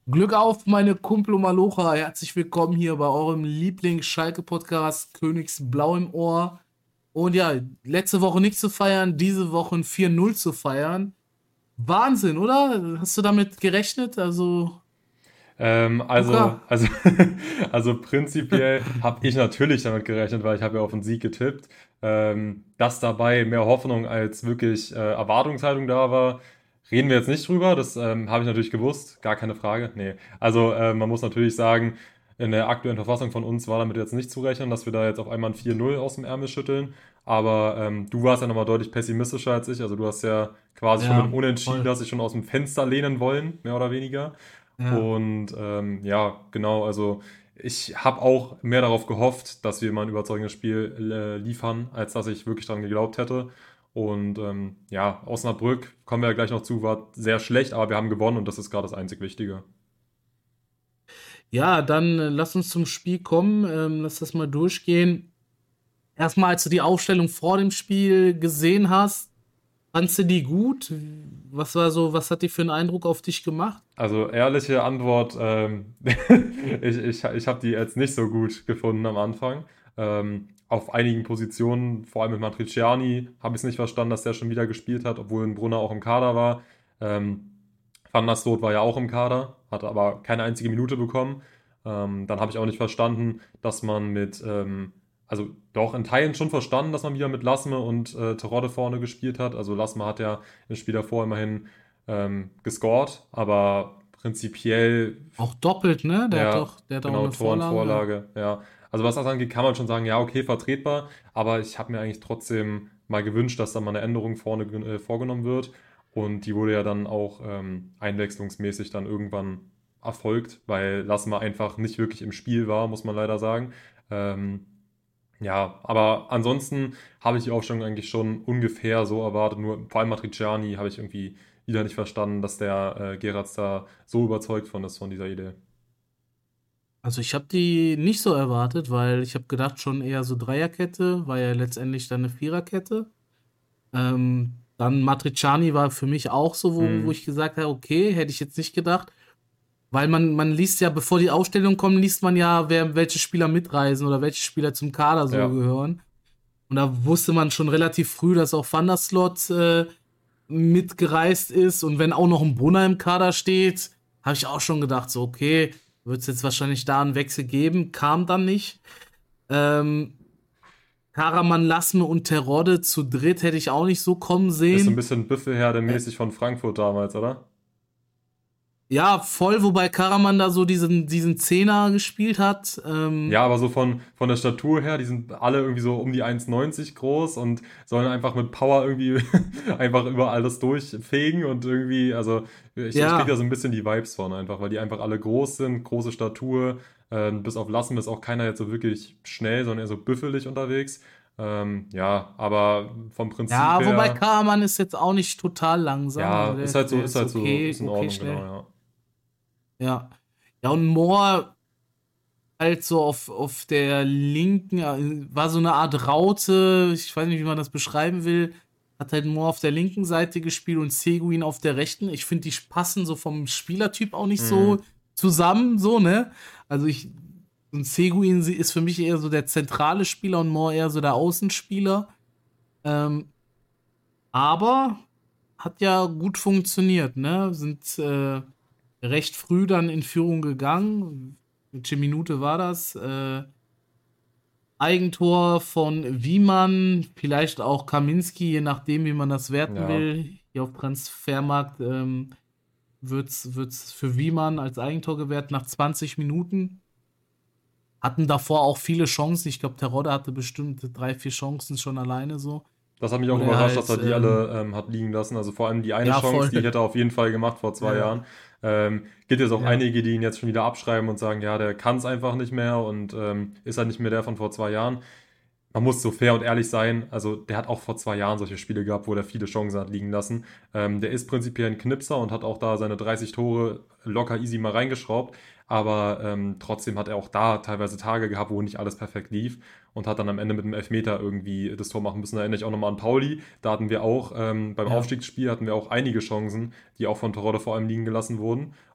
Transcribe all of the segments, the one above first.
Glück auf, meine Kumpel und Malocha. Herzlich willkommen hier bei eurem Lieblings-Schalke-Podcast Königsblau im Ohr. Und ja, letzte Woche nicht zu feiern, diese Woche ein 4-0 zu feiern. Wahnsinn, oder? Hast du damit gerechnet? Also, Ähm, also, Luca? also, also prinzipiell habe ich natürlich damit gerechnet, weil ich habe ja auf den Sieg getippt. Dass dabei mehr Hoffnung als wirklich Erwartungshaltung da war, reden wir jetzt nicht drüber. Das habe ich natürlich gewusst, gar keine Frage. Nee, also man muss natürlich sagen, in der aktuellen Verfassung von uns war damit jetzt nicht zu rechnen, dass wir da jetzt auf einmal ein 4-0 aus dem Ärmel schütteln. Aber du warst ja nochmal deutlich pessimistischer als ich. Also du hast ja quasi schon mit dem Ja, Unentschieden, voll. hast dich schon aus dem Fenster lehnen wollen, mehr oder weniger. Ja. Und ja, genau, also ich habe auch mehr darauf gehofft, dass wir mal ein überzeugendes Spiel liefern, als dass ich wirklich daran geglaubt hätte. Und ja, Osnabrück, kommen wir ja gleich noch zu, war sehr schlecht, aber wir haben gewonnen und das ist gerade das einzig Wichtige. Ja, dann lass uns zum Spiel kommen. Lass das mal durchgehen. Erstmal, als du die Aufstellung vor dem Spiel gesehen hast, fandst du die gut? Was hat die für einen Eindruck auf dich gemacht? Also ehrliche Antwort, ich habe die jetzt nicht so gut gefunden am Anfang. Auf einigen Positionen, vor allem mit Matriciani, habe ich es nicht verstanden, dass der schon wieder gespielt hat, obwohl ein Brunner auch im Kader war. Ähm, Van der Sloot war ja auch im Kader, hat aber keine einzige Minute bekommen. Dann habe ich auch nicht verstanden, dass man also doch in Teilen schon verstanden, dass man wieder mit Lasme und Terodde vorne gespielt hat. Also Lasme hat ja im Spiel davor immerhin gescored, aber prinzipiell, Auch doppelt, ne? ja, Der hat auch genau, eine Tor und Vorlage. Ja. Vorlage, ja. Also was das angeht, kann man schon sagen, ja, okay, vertretbar, aber ich habe mir eigentlich trotzdem mal gewünscht, dass da mal eine Änderung vorne vorgenommen wird und die wurde ja dann auch einwechslungsmäßig dann irgendwann erfolgt, weil Lassmer einfach nicht wirklich im Spiel war, muss man leider sagen. Ähm, ja, aber ansonsten habe ich die Aufstellung eigentlich schon ungefähr so erwartet. Nur vor allem Matriciani habe ich irgendwie wieder nicht verstanden, dass der Geratz da so überzeugt von ist, von dieser Idee. Also ich habe die nicht so erwartet, weil ich habe gedacht schon eher so Dreierkette, war ja letztendlich dann eine Viererkette. Dann Matriciani war für mich auch so, wo Hm, ich gesagt habe, okay, hätte ich jetzt nicht gedacht. Weil man liest ja, bevor die Ausstellung kommt, liest man ja, welche Spieler mitreisen oder welche Spieler zum Kader so ja. gehören. Und da wusste man schon relativ früh, dass auch Van der Slot mitgereist ist. Und wenn auch noch ein Brunner im Kader steht, habe ich auch schon gedacht, so, okay, wird es jetzt wahrscheinlich da einen Wechsel geben. Kam dann nicht. Ähm, Karaman, Lasme und Terodde zu dritt hätte ich auch nicht so kommen Ist so ein sehen. bisschen Büffelherde-mäßig von Frankfurt damals, oder? Ja, voll, wobei Karaman da so diesen Zehner gespielt hat. Ja, aber so von der Statur her, die sind alle irgendwie so um die 1,90 groß und sollen einfach mit Power irgendwie einfach über alles durchfegen und irgendwie, also ich krieg da Ja, so ein bisschen die Vibes von einfach, weil die einfach alle groß sind, große Statur, bis auf Lassen ist auch keiner jetzt so wirklich schnell, sondern eher so büffelig unterwegs. Ja, aber vom Prinzip ja, wobei her, Karaman ist jetzt auch nicht total langsam. Also ja, der ist ist halt so, okay, ist in okay Ordnung, genau, schnell. ja. Ja. Ja, und Moore halt so auf der linken, war so eine Art Raute, ich weiß nicht, wie man das beschreiben will. Hat halt Moore auf der linken Seite gespielt und Seguin auf der rechten. Ich finde, die passen so vom Spielertyp auch nicht so Mhm. zusammen, so, ne? Also und Seguin ist für mich eher so der zentrale Spieler und Moore eher so der Außenspieler. Ähm, aber hat ja gut funktioniert, ne? Sind recht früh dann in Führung gegangen. Welche Minute war das? Eigentor von Wiemann, vielleicht auch Kaminski, je nachdem, wie man das werten Ja, will. Hier auf Transfermarkt wird's für Wiemann als Eigentor gewertet nach 20 Minuten. Hatten davor auch viele Chancen. Ich glaube, Terodde hatte bestimmt drei, vier Chancen schon alleine so. das hat mich auch Oder er überrascht, dass er halt, die alle hat liegen lassen. Also vor allem die eine ja, Chance, voll. die hätte er auf jeden Fall gemacht vor 2 Jahren. Ja, Gibt jetzt auch ja. einige, die ihn jetzt schon wieder abschreiben und sagen, ja, der kann es einfach nicht mehr und ist halt nicht mehr der von vor 2 Jahren. Man muss so fair und ehrlich sein. Also der hat auch vor 2 Jahren solche Spiele gehabt, wo der viele Chancen hat liegen lassen. Der ist prinzipiell ein Knipser und hat auch da seine 30 Tore locker easy mal reingeschraubt. Aber trotzdem hat er auch da teilweise Tage gehabt, wo nicht alles perfekt lief und hat dann am Ende mit einem Elfmeter irgendwie das Tor machen müssen. Da erinnere ich auch nochmal an Pauli. Da hatten wir auch beim Ja. Aufstiegsspiel hatten wir auch einige Chancen, die auch von Terodde vor allem liegen gelassen wurden.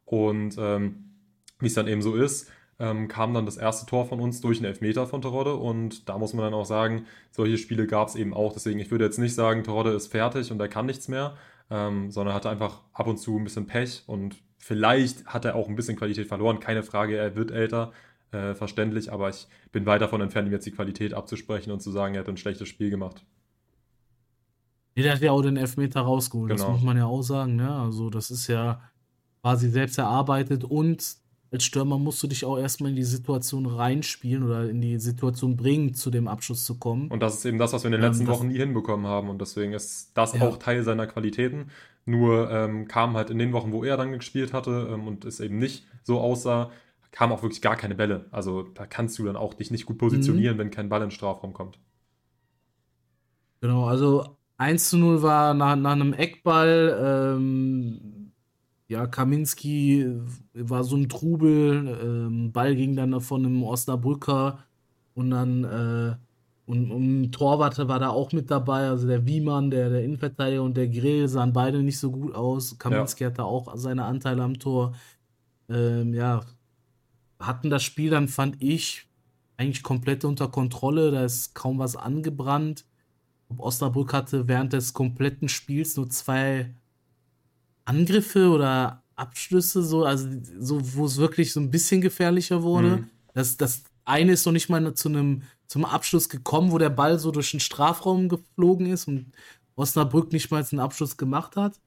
Und wie es dann eben so ist, kam dann das erste Tor von uns durch einen Elfmeter von Terodde und da muss man dann auch sagen, solche Spiele gab es eben auch. Deswegen, ich würde jetzt nicht sagen, Terodde ist fertig und er kann nichts mehr, sondern hatte einfach ab und zu ein bisschen Pech und vielleicht hat er auch ein bisschen Qualität verloren. Keine Frage, er wird älter, verständlich, aber ich bin weit davon entfernt, ihm jetzt die Qualität abzusprechen und zu sagen, er hat ein schlechtes Spiel gemacht. Der hat ja auch den Elfmeter rausgeholt, das muss Genau. man ja auch sagen, ne? Also, das ist ja quasi selbst erarbeitet und als Stürmer musst du dich auch erstmal in die Situation reinspielen oder in die Situation bringen, zu dem Abschluss zu kommen. Und das ist eben das, was wir in den letzten Das, Wochen nie hinbekommen haben. Und deswegen ist das auch ja. Teil seiner Qualitäten. Nur kam halt in den Wochen, wo er dann gespielt hatte und es eben nicht so aussah, kam auch wirklich gar keine Bälle. Also da kannst du dann auch dich nicht gut Mhm. positionieren, wenn kein Ball in den Strafraum kommt. Genau, also 1:0 war nach einem Eckball. Ja, Kaminski war so ein Trubel. Ball ging dann von einem Osnabrücker und dann und ein Torwart war da auch mit dabei. Also der Wiemann, der Innenverteidiger und der Grill sahen beide nicht so gut aus. Ja, Kaminski hatte auch seine Anteile am Tor. Ja, hatten das Spiel dann, fand ich, eigentlich komplett unter Kontrolle. Da ist kaum was angebrannt. Osnabrück hatte während des kompletten Spiels nur zwei Angriffe oder Abschlüsse, so, also so, wo es wirklich so ein bisschen gefährlicher wurde. mhm. Das eine ist noch nicht mal zum Abschluss gekommen, wo der Ball so durch den Strafraum geflogen ist und Osnabrück nicht mal einen Abschluss gemacht hat.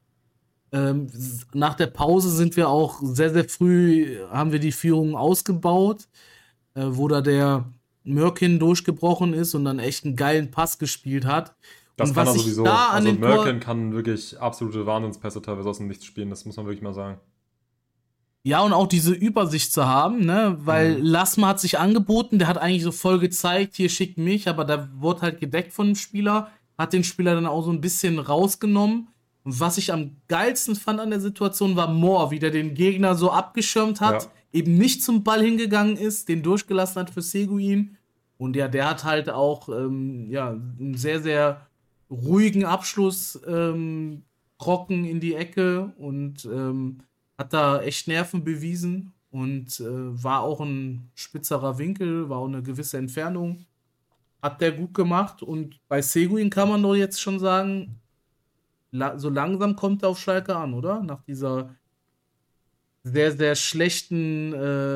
Nach der Pause sind wir auch sehr, sehr früh, haben wir die Führung ausgebaut, wo da der Mörkin durchgebrochen ist und dann echt einen geilen Pass gespielt hat. Das Und kann er was ich sowieso. da an Also dem Merkin Tor, kann wirklich absolute Wahnsinnspässe teilweise aus dem Nichts spielen. Das muss man wirklich mal sagen. ja, und auch diese Übersicht zu haben, ne, weil Mhm. Lassmann hat sich angeboten, der hat eigentlich so voll gezeigt, hier schickt mich, aber da wurde halt gedeckt von dem Spieler, hat den Spieler dann auch so ein bisschen rausgenommen. Und was ich am geilsten fand an der Situation war Moore, wie der den Gegner so abgeschirmt hat, Ja. eben nicht zum Ball hingegangen ist, den durchgelassen hat für Seguin. Und ja, der hat halt auch ja, einen sehr, sehr ruhigen Abschluss, trocken in die Ecke und hat da echt Nerven bewiesen und war auch ein spitzerer Winkel, war auch eine gewisse Entfernung. Hat der gut gemacht und bei Seguin kann man doch jetzt schon sagen, so langsam kommt er auf Schalke an, oder? Nach dieser sehr, sehr schlechten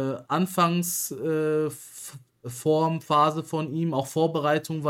Phase von ihm, auch Vorbereitung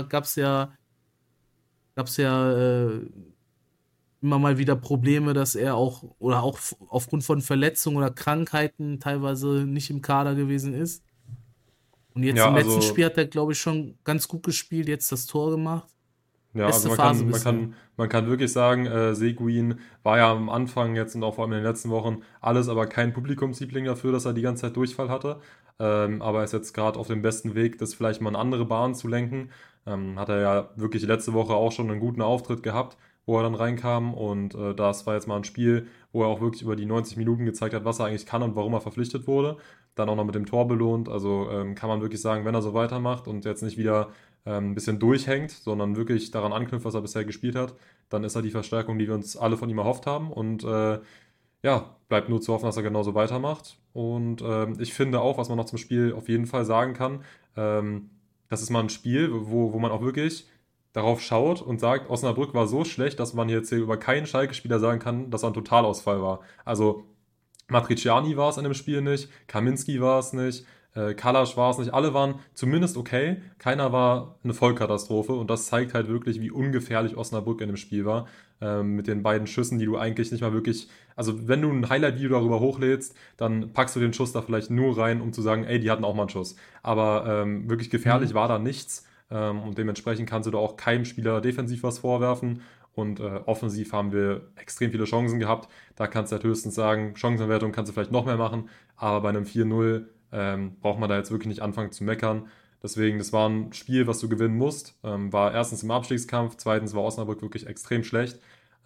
gab's ja immer mal wieder Probleme, dass er auch oder auch aufgrund von Verletzungen oder Krankheiten teilweise nicht im Kader gewesen ist. Und jetzt Ja, im letzten also Spiel hat er, glaube ich, schon ganz gut gespielt, jetzt das Tor gemacht. Ja, also Beste man Phase kann, man bisher. kann, man kann wirklich sagen, Seguin war ja am Anfang jetzt und auch vor allem in den letzten Wochen alles, aber kein Publikumsliebling dafür, dass er die ganze Zeit Durchfall hatte. Aber er ist jetzt gerade auf dem besten Weg, das vielleicht mal in andere Bahnen zu lenken. Hat er ja wirklich letzte Woche auch schon einen guten Auftritt gehabt, wo er dann reinkam und das war jetzt mal ein Spiel, wo er auch wirklich über die 90 Minuten gezeigt hat, was er eigentlich kann und warum er verpflichtet wurde. Dann auch noch mit dem Tor belohnt. Also kann man wirklich sagen, wenn er so weitermacht und jetzt nicht wieder ein bisschen durchhängt, sondern wirklich daran anknüpft, was er bisher gespielt hat, dann ist er die Verstärkung, die wir uns alle von ihm erhofft haben. Und ja, bleibt nur zu hoffen, dass er genauso weitermacht. Und ich finde auch, was man noch zum Spiel auf jeden Fall sagen kann, das ist mal ein Spiel, wo man auch wirklich darauf schaut und sagt, Osnabrück war so schlecht, dass man jetzt hier über keinen Schalke-Spieler sagen kann, dass er ein Totalausfall war. Also Matriciani war es in dem Spiel nicht, Kaminski war es nicht, Kalasch war es nicht. Alle waren zumindest okay. Keiner war eine Vollkatastrophe. Und das zeigt halt wirklich, wie ungefährlich Osnabrück in dem Spiel war. Mit den beiden Schüssen, die du eigentlich nicht mal wirklich. Also, wenn du ein Highlight-Video darüber hochlädst, dann packst du den Schuss da vielleicht nur rein, um zu sagen, ey, die hatten auch mal einen Schuss. Aber wirklich gefährlich Mhm. war da nichts. Und dementsprechend kannst du da auch keinem Spieler defensiv was vorwerfen. Und offensiv haben wir extrem viele Chancen gehabt. Da kannst du halt höchstens sagen, Chancenverwertung kannst du vielleicht noch mehr machen. Aber bei einem 4-0 braucht man da jetzt wirklich nicht anfangen zu meckern. Deswegen, das war ein Spiel, was du gewinnen musst. War erstens im Abstiegskampf, zweitens war Osnabrück wirklich extrem schlecht.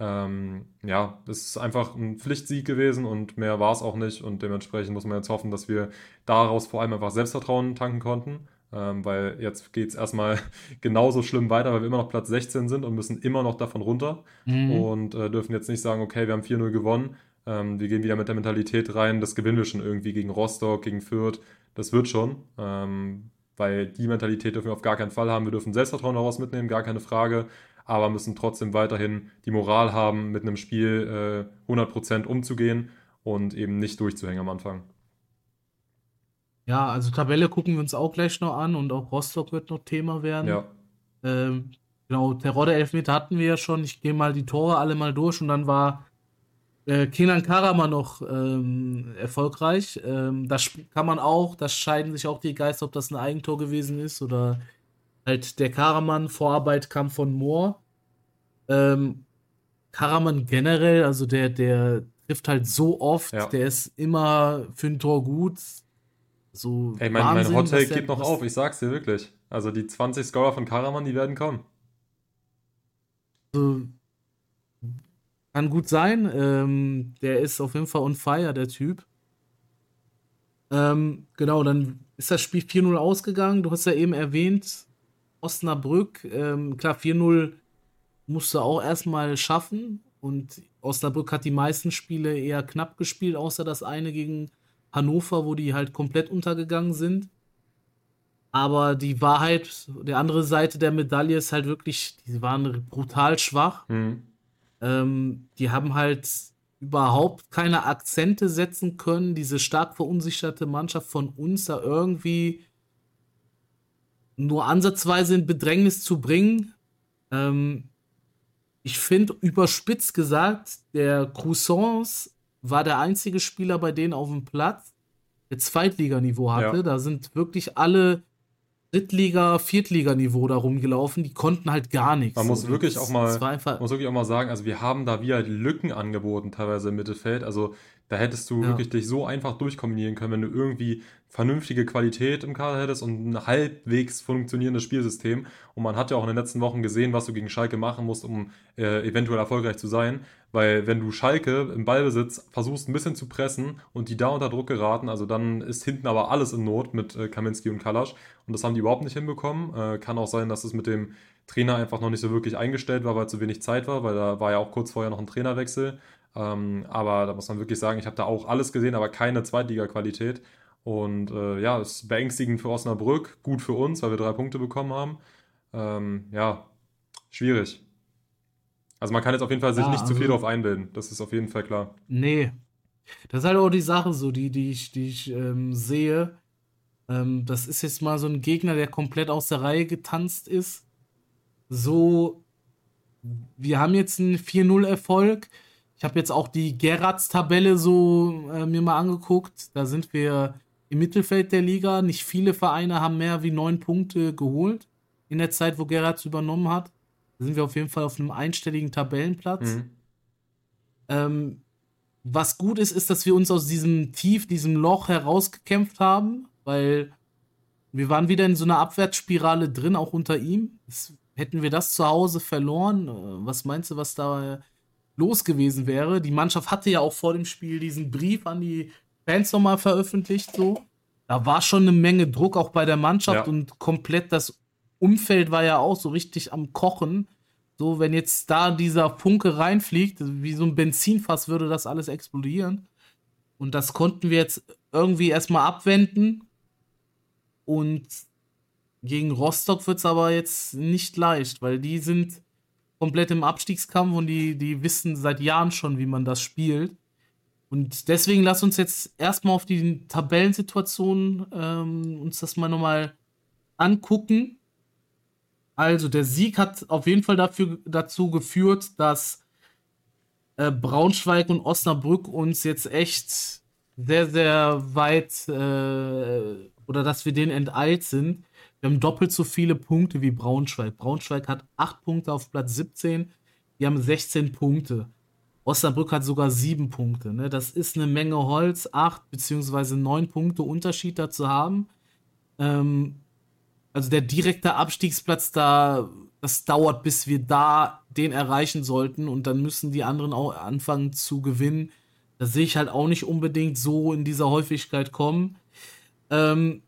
Ja, es ist einfach ein Pflichtsieg gewesen und mehr war es auch nicht. Und dementsprechend muss man jetzt hoffen, dass wir daraus vor allem einfach Selbstvertrauen tanken konnten. Weil jetzt geht es erstmal genauso schlimm weiter, weil wir immer noch Platz 16 sind und müssen immer noch davon runter Mhm. und dürfen jetzt nicht sagen, okay, wir haben 4-0 gewonnen, Wir gehen wieder mit der Mentalität rein, das gewinnen wir schon irgendwie gegen Rostock, gegen Fürth. Das wird schon, weil die Mentalität dürfen wir auf gar keinen Fall haben. Wir dürfen Selbstvertrauen daraus mitnehmen, gar keine Frage, aber müssen trotzdem weiterhin die Moral haben, mit einem Spiel 100% umzugehen und eben nicht durchzuhängen am Anfang. Ja, also Tabelle gucken wir uns auch gleich noch an und auch Rostock wird noch Thema werden. Ja, Ähm, genau, Terodde Elfmeter hatten wir ja schon. Ich gehe mal die Tore alle mal durch und dann war Kenan Karaman noch erfolgreich. Kann man auch, da scheiden sich auch die Geister, ob das ein Eigentor gewesen ist oder halt der Karaman. Vorarbeit kam von Mohr. Ähm, Karaman generell, also der trifft halt so oft, ja. der ist immer für ein Tor gut. So Ey, mein Wahnsinn, Hottake geht noch auf, ich sag's dir wirklich. Also die 20 Scorer von Karaman, die werden kommen. so, kann gut sein. Der ist auf jeden Fall on fire, der Typ. Genau, dann ist das Spiel 4-0 ausgegangen. Du hast ja eben erwähnt, Osnabrück. Klar, 4-0 musste auch erstmal schaffen. Und Osnabrück hat die meisten Spiele eher knapp gespielt, außer das eine gegen Hannover, wo die halt komplett untergegangen sind. Aber die Wahrheit, die andere Seite der Medaille ist halt wirklich, die waren brutal schwach. Mhm. Die haben halt überhaupt keine Akzente setzen können, diese stark verunsicherte Mannschaft von uns da irgendwie nur ansatzweise in Bedrängnis zu bringen. Ähm, Ich finde, überspitzt gesagt, der Croissants war der einzige Spieler bei denen auf dem Platz, der Zweitliganiveau hatte. Ja. Da sind wirklich alle Drittliga-, Viertliganiveau da rumgelaufen. Die konnten halt gar nichts. Man So, muss wirklich auch das mal, war einfach, muss wirklich auch mal sagen, also wir haben da wieder Lücken angeboten, teilweise im Mittelfeld. Also da hättest du ja. wirklich dich so einfach durchkombinieren können, wenn du irgendwie vernünftige Qualität im Kader hättest und ein halbwegs funktionierendes Spielsystem. Und man hat ja auch in den letzten Wochen gesehen, was du gegen Schalke machen musst, um eventuell erfolgreich zu sein. Weil wenn du Schalke im Ballbesitz versuchst, ein bisschen zu pressen und die da unter Druck geraten, also dann ist hinten aber alles in Not mit Kaminski und Kalasch. Und das haben die überhaupt nicht hinbekommen. Kann auch sein, dass es mit dem Trainer einfach noch nicht so wirklich eingestellt war, weil zu wenig Zeit war, weil da war ja auch kurz vorher noch ein Trainerwechsel. Aber da muss man wirklich sagen, ich habe da auch alles gesehen, aber keine Zweitliga-Qualität. Und ja, es ist beängstigend für Osnabrück, gut für uns, weil wir 3 Punkte bekommen haben. Ja, schwierig. Also man kann jetzt auf jeden Fall sich Ja, nicht zu viel also, darauf einbilden. Das ist auf jeden Fall klar. nee. Das ist halt auch die Sache so, die ich sehe. Das ist jetzt mal so ein Gegner, der komplett aus der Reihe getanzt ist. So, wir haben jetzt einen 4-0 Erfolg. Ich habe jetzt auch die Gerrards-Tabelle so mir mal angeguckt. Da sind wir im Mittelfeld der Liga. Nicht viele Vereine haben mehr wie 9 Punkte geholt in der Zeit, wo Gerrards übernommen hat. Da sind wir auf jeden Fall auf einem einstelligen Tabellenplatz. Mhm. Ähm, Was gut ist, ist, dass wir uns aus diesem Tief, diesem Loch herausgekämpft haben, weil wir waren wieder in so einer Abwärtsspirale drin, auch unter ihm. Hätten wir das zu Hause verloren, was meinst du, was da los gewesen wäre? Die Mannschaft hatte ja auch vor dem Spiel diesen Brief an die Fans nochmal veröffentlicht, so. Da war schon eine Menge Druck auch bei der Mannschaft Ja, und komplett das Umfeld war ja auch so richtig am Kochen. So, wenn jetzt da dieser Funke reinfliegt, wie so ein Benzinfass, würde das alles explodieren. Und das konnten wir jetzt irgendwie erstmal abwenden. Und gegen Rostock wird es aber jetzt nicht leicht, weil die sind komplett im Abstiegskampf und die wissen seit Jahren schon, wie man das spielt. Und deswegen lass uns jetzt erstmal auf die Tabellensituation uns das mal nochmal angucken. Also, der Sieg hat auf jeden Fall dazu geführt, dass Braunschweig und Osnabrück uns jetzt echt sehr, sehr weit oder dass wir denen enteilt sind. Wir haben doppelt so viele Punkte wie Braunschweig. Braunschweig hat 8 Punkte auf Platz 17. Die haben 16 Punkte. Osnabrück hat sogar 7 Punkte. Ne? Das ist eine Menge Holz, 8 beziehungsweise 9 Punkte Unterschied dazu haben. Ähm, also der direkte Abstiegsplatz da, das dauert, bis wir da den erreichen sollten und dann müssen die anderen auch anfangen zu gewinnen. Das sehe ich halt auch nicht unbedingt so in dieser Häufigkeit kommen. Ähm,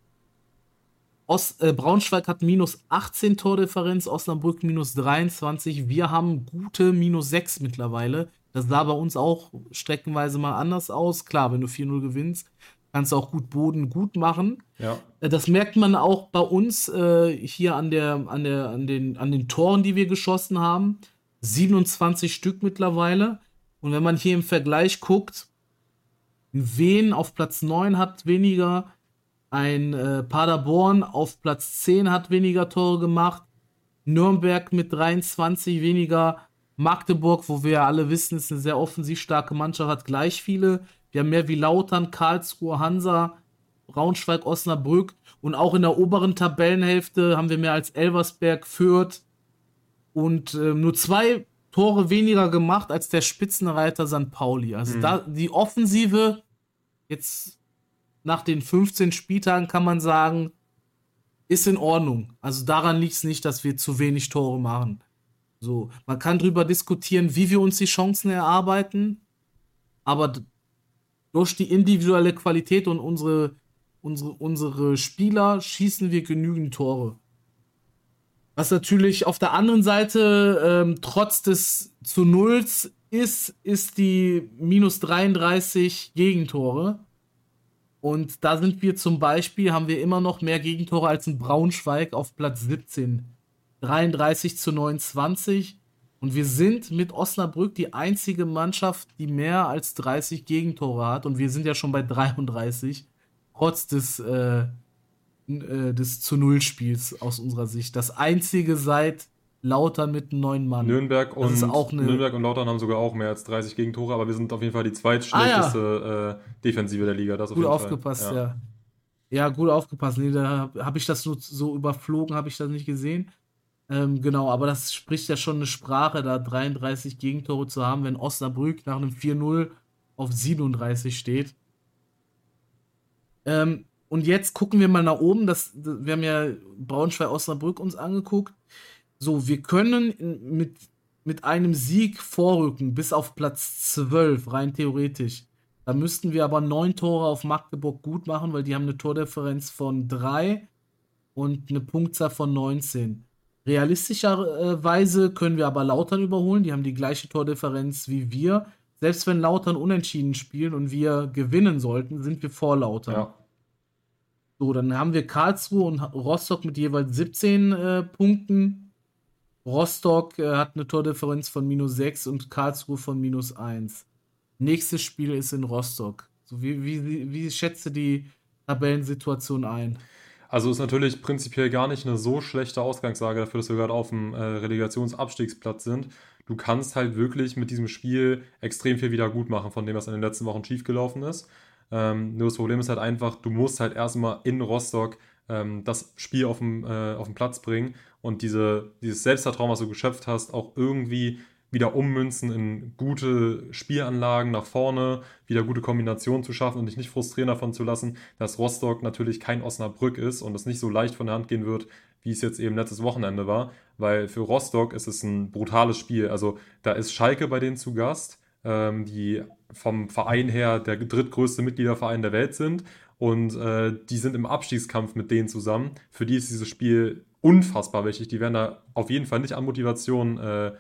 Braunschweig hat minus 18 Tordifferenz, Osnabrück minus 23. Wir haben gute minus 6 mittlerweile. Das sah bei uns auch streckenweise mal anders aus. Klar, wenn du 4-0 gewinnst, kannst du auch gut Boden gut machen. Ja. Das merkt man auch bei uns hier an den Toren, die wir geschossen haben. 27 Stück mittlerweile. Und wenn man hier im Vergleich guckt, Wien auf Platz 9 hat weniger, ein Paderborn auf Platz 10 hat weniger Tore gemacht, Nürnberg mit 23 weniger, Magdeburg, wo wir ja alle wissen, ist eine sehr offensiv starke Mannschaft, hat gleich viele. Wir haben mehr wie Lautern, Karlsruhe, Hansa, Braunschweig, Osnabrück und auch in der oberen Tabellenhälfte haben wir mehr als Elversberg, Fürth und nur 2 Tore weniger gemacht als der Spitzenreiter St. Pauli. Also da die Offensive jetzt nach den 15 Spieltagen kann man sagen, ist in Ordnung. Also daran liegt es nicht, dass wir zu wenig Tore machen. So, man kann drüber diskutieren, wie wir uns die Chancen erarbeiten, aber durch die individuelle Qualität und unsere Spieler schießen wir genügend Tore. Was natürlich auf der anderen Seite trotz des zu Nulls ist die minus 33 Gegentore. Und da sind wir zum Beispiel, haben wir immer noch mehr Gegentore als in Braunschweig auf Platz 17. 33-29. Und wir sind mit Osnabrück die einzige Mannschaft, die mehr als 30 Gegentore hat. Und wir sind ja schon bei 33. Trotz des zu Null Spiels aus unserer Sicht. Das einzige seit Lautern mit 9 Mann. Nürnberg Das ist auch und Lautern haben sogar auch mehr als 30 Gegentore, aber wir sind auf jeden Fall die zweitschlechteste Defensive der Liga. Das auf Gut jeden aufgepasst, Fall. ja. Ja, gut aufgepasst. Nee, da habe ich das so überflogen, habe ich das nicht gesehen. Genau, aber das spricht ja schon eine Sprache, da 33 Gegentore zu haben, wenn Osnabrück nach einem 4-0 auf 37 steht. Und jetzt gucken wir mal nach oben. Wir haben ja Braunschweig-Osnabrück uns angeguckt. So, wir können mit einem Sieg vorrücken bis auf Platz 12, rein theoretisch. Da müssten wir aber 9 Tore auf Magdeburg gut machen, weil die haben eine Tordifferenz von 3 und eine Punktzahl von 19. Realistischerweise können wir aber Lautern überholen. Die haben die gleiche Tordifferenz wie wir. Selbst wenn Lautern unentschieden spielen und wir gewinnen sollten, sind wir vor Lautern. Ja. So, dann haben wir Karlsruhe und Rostock mit jeweils 17 Punkten. Rostock hat eine Tordifferenz von minus 6 und Karlsruhe von minus 1. Nächstes Spiel ist in Rostock. So, wie schätzt du die Tabellensituation ein? Also ist natürlich prinzipiell gar nicht eine so schlechte Ausgangslage dafür, dass wir gerade auf dem Relegationsabstiegsplatz sind. Du kannst halt wirklich mit diesem Spiel extrem viel wieder gut machen, von dem, was in den letzten Wochen schiefgelaufen ist. Nur das Problem ist halt einfach, du musst halt erstmal in Rostock das Spiel auf den Platz bringen und dieses Selbstvertrauen, was du geschöpft hast, auch irgendwie wieder ummünzen in gute Spielanlagen nach vorne, wieder gute Kombinationen zu schaffen und dich nicht frustrieren davon zu lassen, dass Rostock natürlich kein Osnabrück ist und es nicht so leicht von der Hand gehen wird, wie es jetzt eben letztes Wochenende war, weil für Rostock ist es ein brutales Spiel. Also da ist Schalke bei denen zu Gast, die vom Verein her der drittgrößte Mitgliederverein der Welt sind und die sind im Abstiegskampf mit denen zusammen. Für die ist dieses Spiel unfassbar wichtig. Die werden da auf jeden Fall nicht an Motivation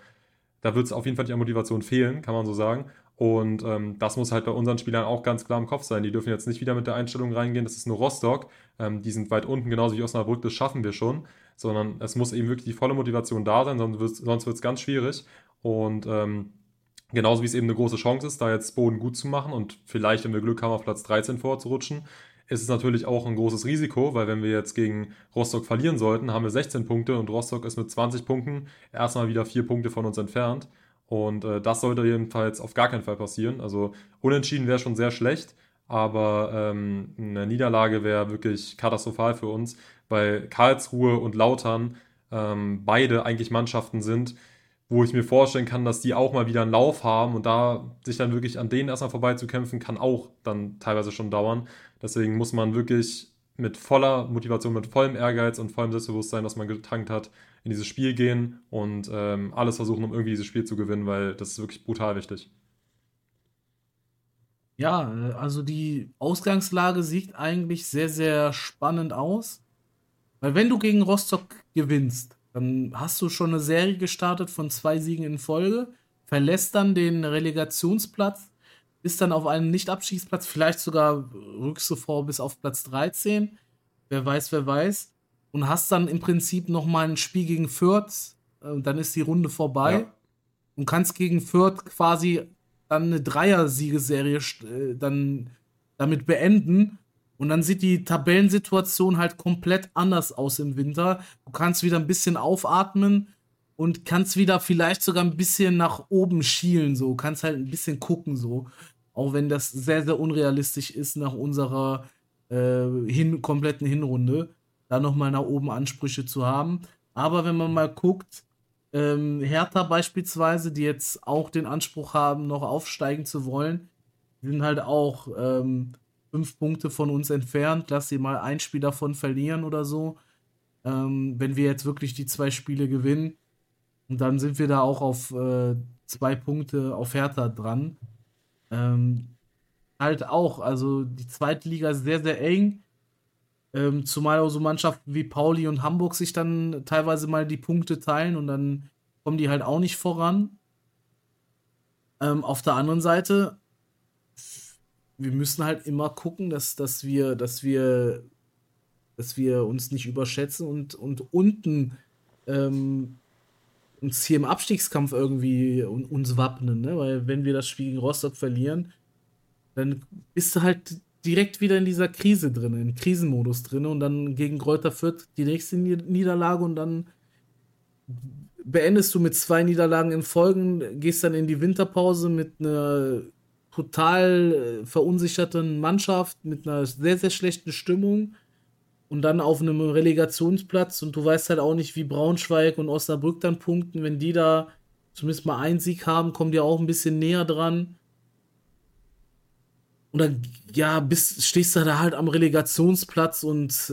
da wird es auf jeden Fall nicht an Motivation fehlen, kann man so sagen. Und das muss halt bei unseren Spielern auch ganz klar im Kopf sein. Die dürfen jetzt nicht wieder mit der Einstellung reingehen, das ist nur Rostock. Die sind weit unten, genauso wie Osnabrück, das schaffen wir schon. Sondern es muss eben wirklich die volle Motivation da sein, sonst wird es ganz schwierig. Und genauso wie es eben eine große Chance ist, da jetzt Boden gut zu machen und vielleicht, wenn wir Glück haben, auf Platz 13 vorzurutschen, ist es natürlich auch ein großes Risiko, weil wenn wir jetzt gegen Rostock verlieren sollten, haben wir 16 Punkte und Rostock ist mit 20 Punkten erstmal wieder 4 Punkte von uns entfernt. Und das sollte jedenfalls auf gar keinen Fall passieren. Also unentschieden wäre schon sehr schlecht, aber eine Niederlage wäre wirklich katastrophal für uns, weil Karlsruhe und Lautern beide eigentlich Mannschaften sind, wo ich mir vorstellen kann, dass die auch mal wieder einen Lauf haben und da sich dann wirklich an denen erstmal vorbeizukämpfen, kann auch dann teilweise schon dauern. Deswegen muss man wirklich mit voller Motivation, mit vollem Ehrgeiz und vollem Selbstbewusstsein, was man getankt hat, in dieses Spiel gehen und alles versuchen, um irgendwie dieses Spiel zu gewinnen, weil das ist wirklich brutal wichtig. Ja, also die Ausgangslage sieht eigentlich sehr, sehr spannend aus. Weil wenn du gegen Rostock gewinnst, dann hast du schon eine Serie gestartet von 2 Siegen in Folge. verlässt dann den Relegationsplatz, ist dann auf einem Nicht-Abstiegsplatz, vielleicht sogar rückst du vor bis auf Platz 13, wer weiß, wer weiß, und hast dann im Prinzip nochmal ein Spiel gegen Fürth, dann ist die Runde vorbei Ja, und kannst gegen Fürth quasi dann eine Dreier-Siegesserie dann damit beenden. Und dann sieht die Tabellensituation halt komplett anders aus im Winter. Du kannst wieder ein bisschen aufatmen und kannst wieder vielleicht sogar ein bisschen nach oben schielen, so. Kannst halt ein bisschen gucken, so. Auch wenn das sehr, sehr unrealistisch ist nach unserer kompletten Hinrunde, da nochmal nach oben Ansprüche zu haben. Aber wenn man mal guckt, Hertha beispielsweise, die jetzt auch den Anspruch haben, noch aufsteigen zu wollen, die sind halt auch 5 Punkte von uns entfernt. Lass sie mal ein Spiel davon verlieren oder so. Wenn wir jetzt wirklich die 2 Spiele gewinnen, und dann sind wir da auch auf 2 Punkte auf Hertha dran. Ähm, halt auch, also die zweite Liga ist sehr, sehr eng. Zumal auch so Mannschaften wie Pauli und Hamburg sich dann teilweise mal die Punkte teilen und dann kommen die halt auch nicht voran. Auf der anderen Seite, wir müssen halt immer gucken, dass wir uns nicht überschätzen und unten ähm, uns hier im Abstiegskampf irgendwie uns wappnen, ne? Weil wenn wir das Spiel gegen Rostock verlieren, dann bist du halt direkt wieder in dieser Krise drin, im Krisenmodus drin und dann gegen Greuther Fürth die nächste Niederlage und dann beendest du mit 2 Niederlagen in Folgen, gehst dann in die Winterpause mit einer total verunsicherten Mannschaft, mit einer sehr, sehr schlechten Stimmung und dann auf einem Relegationsplatz und du weißt halt auch nicht, wie Braunschweig und Osnabrück dann punkten. Wenn die da zumindest mal einen Sieg haben, kommen die auch ein bisschen näher dran. Und dann, ja, stehst du da halt am Relegationsplatz und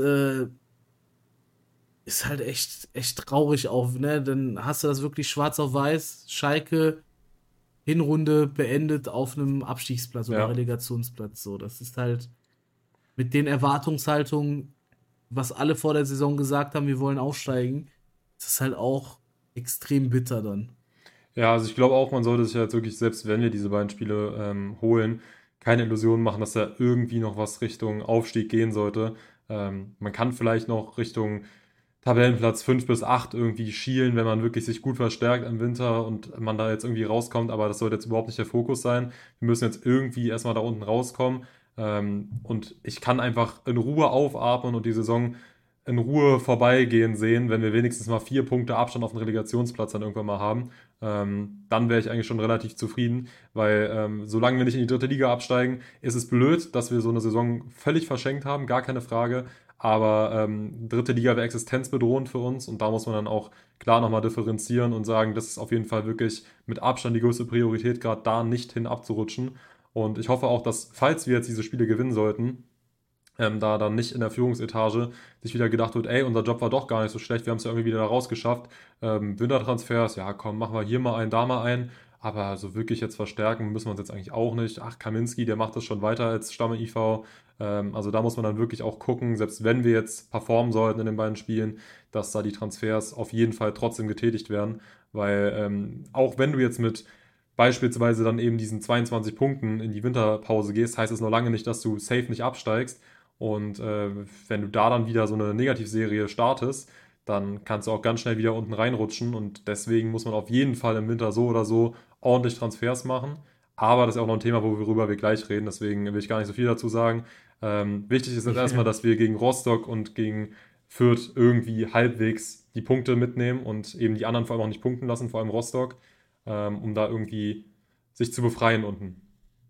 ist halt echt, echt traurig auch, ne? Dann hast du das wirklich schwarz auf weiß. Schalke, Hinrunde beendet auf einem Abstiegsplatz oder ja. Relegationsplatz. So, das ist halt mit den Erwartungshaltungen, was alle vor der Saison gesagt haben, wir wollen aufsteigen, das ist halt auch extrem bitter dann. Ja, also ich glaube auch, man sollte sich jetzt wirklich, selbst wenn wir diese beiden Spiele holen, keine Illusionen machen, dass da irgendwie noch was Richtung Aufstieg gehen sollte. Man kann vielleicht noch Richtung Tabellenplatz 5 bis 8 irgendwie schielen, wenn man wirklich sich gut verstärkt im Winter und man da jetzt irgendwie rauskommt, aber das sollte jetzt überhaupt nicht der Fokus sein. Wir müssen jetzt irgendwie erstmal da unten rauskommen. Und ich kann einfach in Ruhe aufatmen und die Saison in Ruhe vorbeigehen sehen, wenn wir wenigstens mal 4 Punkte Abstand auf den Relegationsplatz dann irgendwann mal haben. Dann wäre ich eigentlich schon relativ zufrieden, weil solange wir nicht in die dritte Liga absteigen, ist es blöd, dass wir so eine Saison völlig verschenkt haben, gar keine Frage. Aber dritte Liga wäre existenzbedrohend für uns und da muss man dann auch klar nochmal differenzieren und sagen, das ist auf jeden Fall wirklich mit Abstand die größte Priorität, gerade da nicht hin abzurutschen. Und ich hoffe auch, dass, falls wir jetzt diese Spiele gewinnen sollten, da dann nicht in der Führungsetage sich wieder gedacht wird, ey, unser Job war doch gar nicht so schlecht, wir haben es ja irgendwie wieder da rausgeschafft. Wintertransfers, ja komm, machen wir hier mal einen, da mal einen, aber so wirklich jetzt verstärken müssen wir uns jetzt eigentlich auch nicht. Ach, Kaminski, der macht das schon weiter als Stamme-IV. Also da muss man dann wirklich auch gucken, selbst wenn wir jetzt performen sollten in den beiden Spielen, dass da die Transfers auf jeden Fall trotzdem getätigt werden, weil auch wenn du jetzt mit beispielsweise dann eben diesen 22 Punkten in die Winterpause gehst, heißt es noch lange nicht, dass du safe nicht absteigst. Und wenn du da dann wieder so eine Negativserie startest, dann kannst du auch ganz schnell wieder unten reinrutschen. Und deswegen muss man auf jeden Fall im Winter so oder so ordentlich Transfers machen. Aber das ist auch noch ein Thema, worüber wir gleich reden. Deswegen will ich gar nicht so viel dazu sagen. Wichtig ist jetzt erstmal, Ja. dass wir gegen Rostock und gegen Fürth irgendwie halbwegs die Punkte mitnehmen und eben die anderen vor allem auch nicht punkten lassen, vor allem Rostock, um da irgendwie sich zu befreien unten.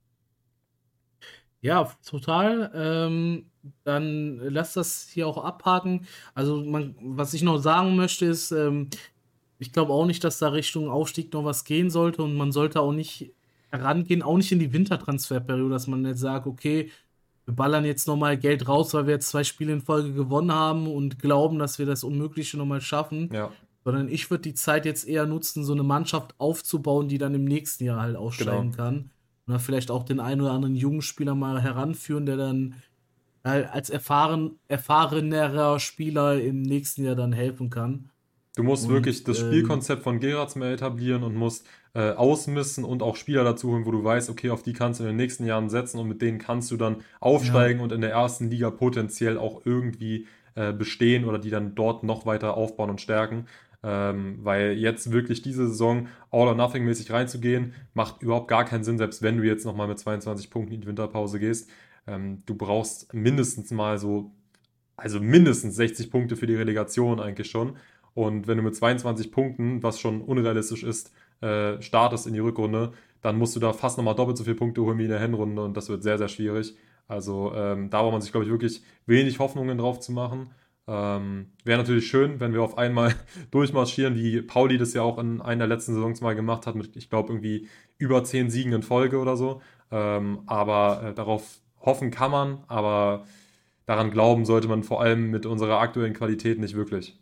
Ja, total. Dann lass das hier auch abhaken. Also, was ich noch sagen möchte, ist, ich glaube auch nicht, dass da Richtung Aufstieg noch was gehen sollte und man sollte auch nicht herangehen, auch nicht in die Wintertransferperiode, dass man jetzt sagt, okay, wir ballern jetzt nochmal Geld raus, weil wir jetzt 2 Spiele in Folge gewonnen haben und glauben, dass wir das Unmögliche nochmal schaffen. Ja, Sondern ich würde die Zeit jetzt eher nutzen, so eine Mannschaft aufzubauen, die dann im nächsten Jahr halt aufsteigen genau. kann. Und dann vielleicht auch den einen oder anderen jungen Spieler mal heranführen, der dann als erfahrenerer Spieler im nächsten Jahr dann helfen kann. Du musst wirklich Und das Spielkonzept von Gerads mehr etablieren und musst ausmissen und auch Spieler dazu holen, wo du weißt, okay, auf die kannst du in den nächsten Jahren setzen und mit denen kannst du dann Ja, aufsteigen und in der ersten Liga potenziell auch irgendwie bestehen oder die dann dort noch weiter aufbauen und stärken. Weil jetzt wirklich diese Saison All or Nothing mäßig reinzugehen, macht überhaupt gar keinen Sinn, selbst wenn du jetzt nochmal mit 22 Punkten in die Winterpause gehst. Du brauchst mindestens mal so, also mindestens 60 Punkte für die Relegation eigentlich schon. Und wenn du mit 22 Punkten, was schon unrealistisch ist, startest in die Rückrunde, dann musst du da fast nochmal doppelt so viele Punkte holen wie in der Hinrunde und das wird sehr, sehr schwierig. Also da braucht man sich, glaube ich, wirklich wenig Hoffnungen drauf zu machen. Wäre natürlich schön, wenn wir auf einmal durchmarschieren, wie Pauli das ja auch in einer der letzten Saisons mal gemacht hat, mit, ich glaube, irgendwie über 10 Siegen in Folge oder so. Aber darauf hoffen kann man, aber daran glauben sollte man vor allem mit unserer aktuellen Qualität nicht wirklich.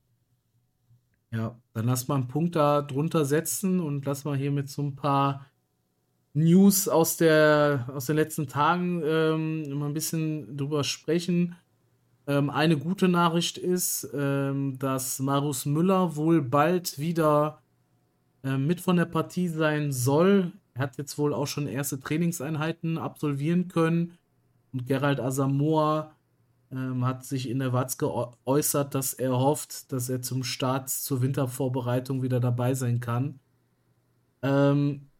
ja. Dann lass mal einen Punkt da drunter setzen und lass mal hier mit so ein paar News aus den letzten Tagen mal ein bisschen drüber sprechen. Eine gute Nachricht ist, dass Marus Müller wohl bald wieder mit von der Partie sein soll. Er hat jetzt wohl auch schon erste Trainingseinheiten absolvieren können. Und Gerald Asamoah hat sich in der Watz geäußert, dass er hofft, dass er zum Start zur Wintervorbereitung wieder dabei sein kann. Ähm,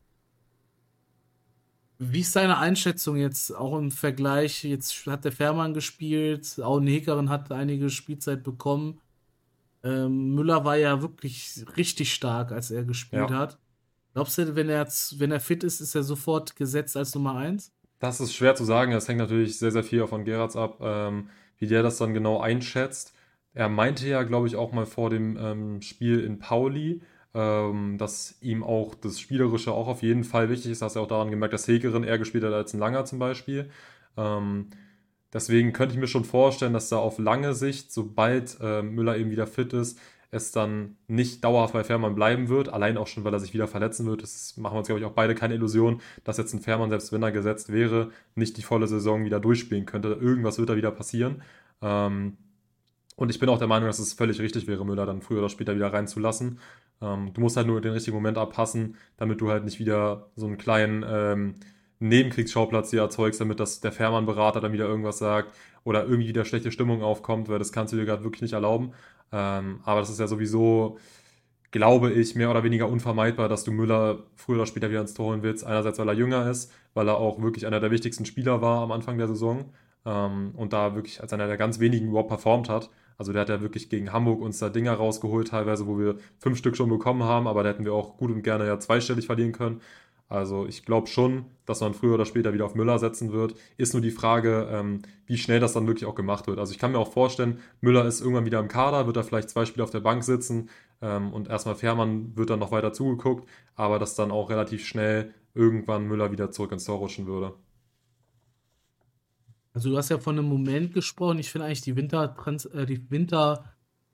Wie ist deine Einschätzung jetzt auch im Vergleich? Jetzt hat der Fährmann gespielt, auch Hekeren hat einige Spielzeit bekommen. Müller war ja wirklich richtig stark, als er gespielt Ja, hat. Glaubst du, wenn er fit ist, ist er sofort gesetzt als Nummer eins? das ist schwer zu sagen. Das hängt natürlich sehr, sehr viel auch von Gerrards ab, wie der das dann genau einschätzt. Er meinte ja, glaube ich, auch mal vor dem Spiel in Pauli, dass ihm auch das Spielerische auch auf jeden Fall wichtig ist. Hast du ja auch daran gemerkt, dass Hegerin eher gespielt hat als ein Langer zum Beispiel. Ähm, Deswegen könnte ich mir schon vorstellen, dass da auf lange Sicht, sobald Müller eben wieder fit ist, es dann nicht dauerhaft bei Fährmann bleiben wird. Allein auch schon, weil er sich wieder verletzen wird. Das machen wir uns, glaube ich, auch beide keine Illusion, dass jetzt ein Fährmann, selbst wenn er gesetzt wäre, nicht die volle Saison wieder durchspielen könnte. Irgendwas wird da wieder passieren. Ähm, und ich bin auch der Meinung, dass es völlig richtig wäre, Müller dann früher oder später wieder reinzulassen. Du musst halt nur den richtigen Moment abpassen, damit du halt nicht wieder so einen kleinen Nebenkriegsschauplatz hier erzeugst, damit das der Fährmann-Berater dann wieder irgendwas sagt oder irgendwie wieder schlechte Stimmung aufkommt, weil das kannst du dir gerade wirklich nicht erlauben. Aber das ist ja sowieso, glaube ich, mehr oder weniger unvermeidbar, dass du Müller früher oder später wieder ins Tor holen willst. Einerseits, weil er jünger ist, weil er auch wirklich einer der wichtigsten Spieler war am Anfang der Saison und da wirklich als einer der ganz wenigen überhaupt performt hat. Also der hat ja wirklich gegen Hamburg uns da Dinger rausgeholt, teilweise, wo wir 5 Stück schon bekommen haben, aber da hätten wir auch gut und gerne ja zweistellig verlieren können. Also ich glaube schon, dass man früher oder später wieder auf Müller setzen wird. Ist nur die Frage, wie schnell das dann wirklich auch gemacht wird. Also ich kann mir auch vorstellen, Müller ist irgendwann wieder im Kader, wird da vielleicht 2 Spiele auf der Bank sitzen und erstmal Fährmann wird dann noch weiter zugeguckt, aber dass dann auch relativ schnell irgendwann Müller wieder zurück ins Tor rutschen würde. Also du hast ja von einem Moment gesprochen. Ich finde eigentlich die Winter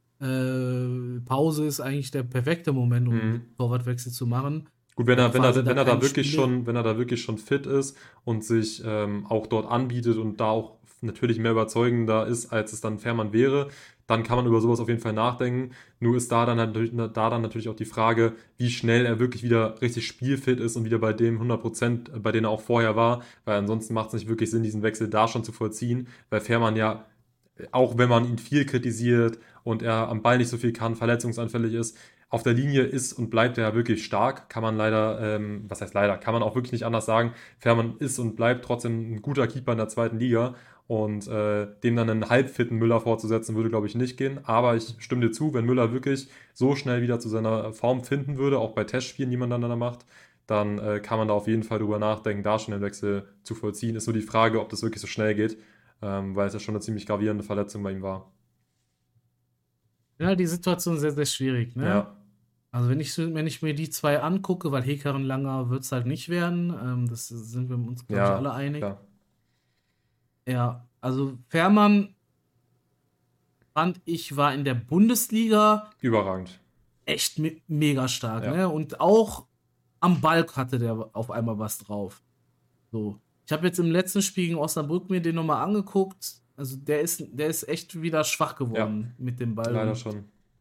Pause ist eigentlich der perfekte Moment, um einen Mhm. Torwartwechsel zu machen. Gut, Quasi da keine Spiele. wenn er da wirklich schon fit ist und sich auch dort anbietet und da auch natürlich mehr überzeugender ist, als es dann Fährmann wäre, dann kann man über sowas auf jeden Fall nachdenken. Nur ist da dann natürlich auch die Frage, wie schnell er wirklich wieder richtig spielfit ist und wieder bei dem 100%, bei denen er auch vorher war, weil ansonsten macht es nicht wirklich Sinn, diesen Wechsel da schon zu vollziehen, weil Fährmann ja auch wenn man ihn viel kritisiert und er am Ball nicht so viel kann, verletzungsanfällig ist, auf der Linie ist und bleibt er wirklich stark. Kann man leider, was heißt leider, kann man auch wirklich nicht anders sagen. Fährmann ist und bleibt trotzdem ein guter Keeper in der zweiten Liga. Und dem dann einen halbfitten Müller vorzusetzen, würde, glaube ich, nicht gehen. Aber ich stimme dir zu, wenn Müller wirklich so schnell wieder zu seiner Form finden würde, auch bei Testspielen, die man dann macht, dann kann man da auf jeden Fall drüber nachdenken, da schon den Wechsel zu vollziehen. Ist nur die Frage, ob das wirklich so schnell geht, weil es ja schon eine ziemlich gravierende Verletzung bei ihm war. Ja, die Situation sehr, sehr schwierig, ne? Ja, Also wenn ich mir die zwei angucke, weil Hekaren Langer wird es halt nicht werden, das sind wir uns, glaube ich, alle ja, einig. klar. Ja, also Fährmann fand ich, war in der Bundesliga Überragend. echt mega stark, Ja. ne? Und auch am Ball hatte der auf einmal was drauf. So. Ich habe jetzt im letzten Spiel gegen Osnabrück mir den nochmal angeguckt. Also der ist echt wieder schwach Ja, geworden mit dem Ball leider und schon.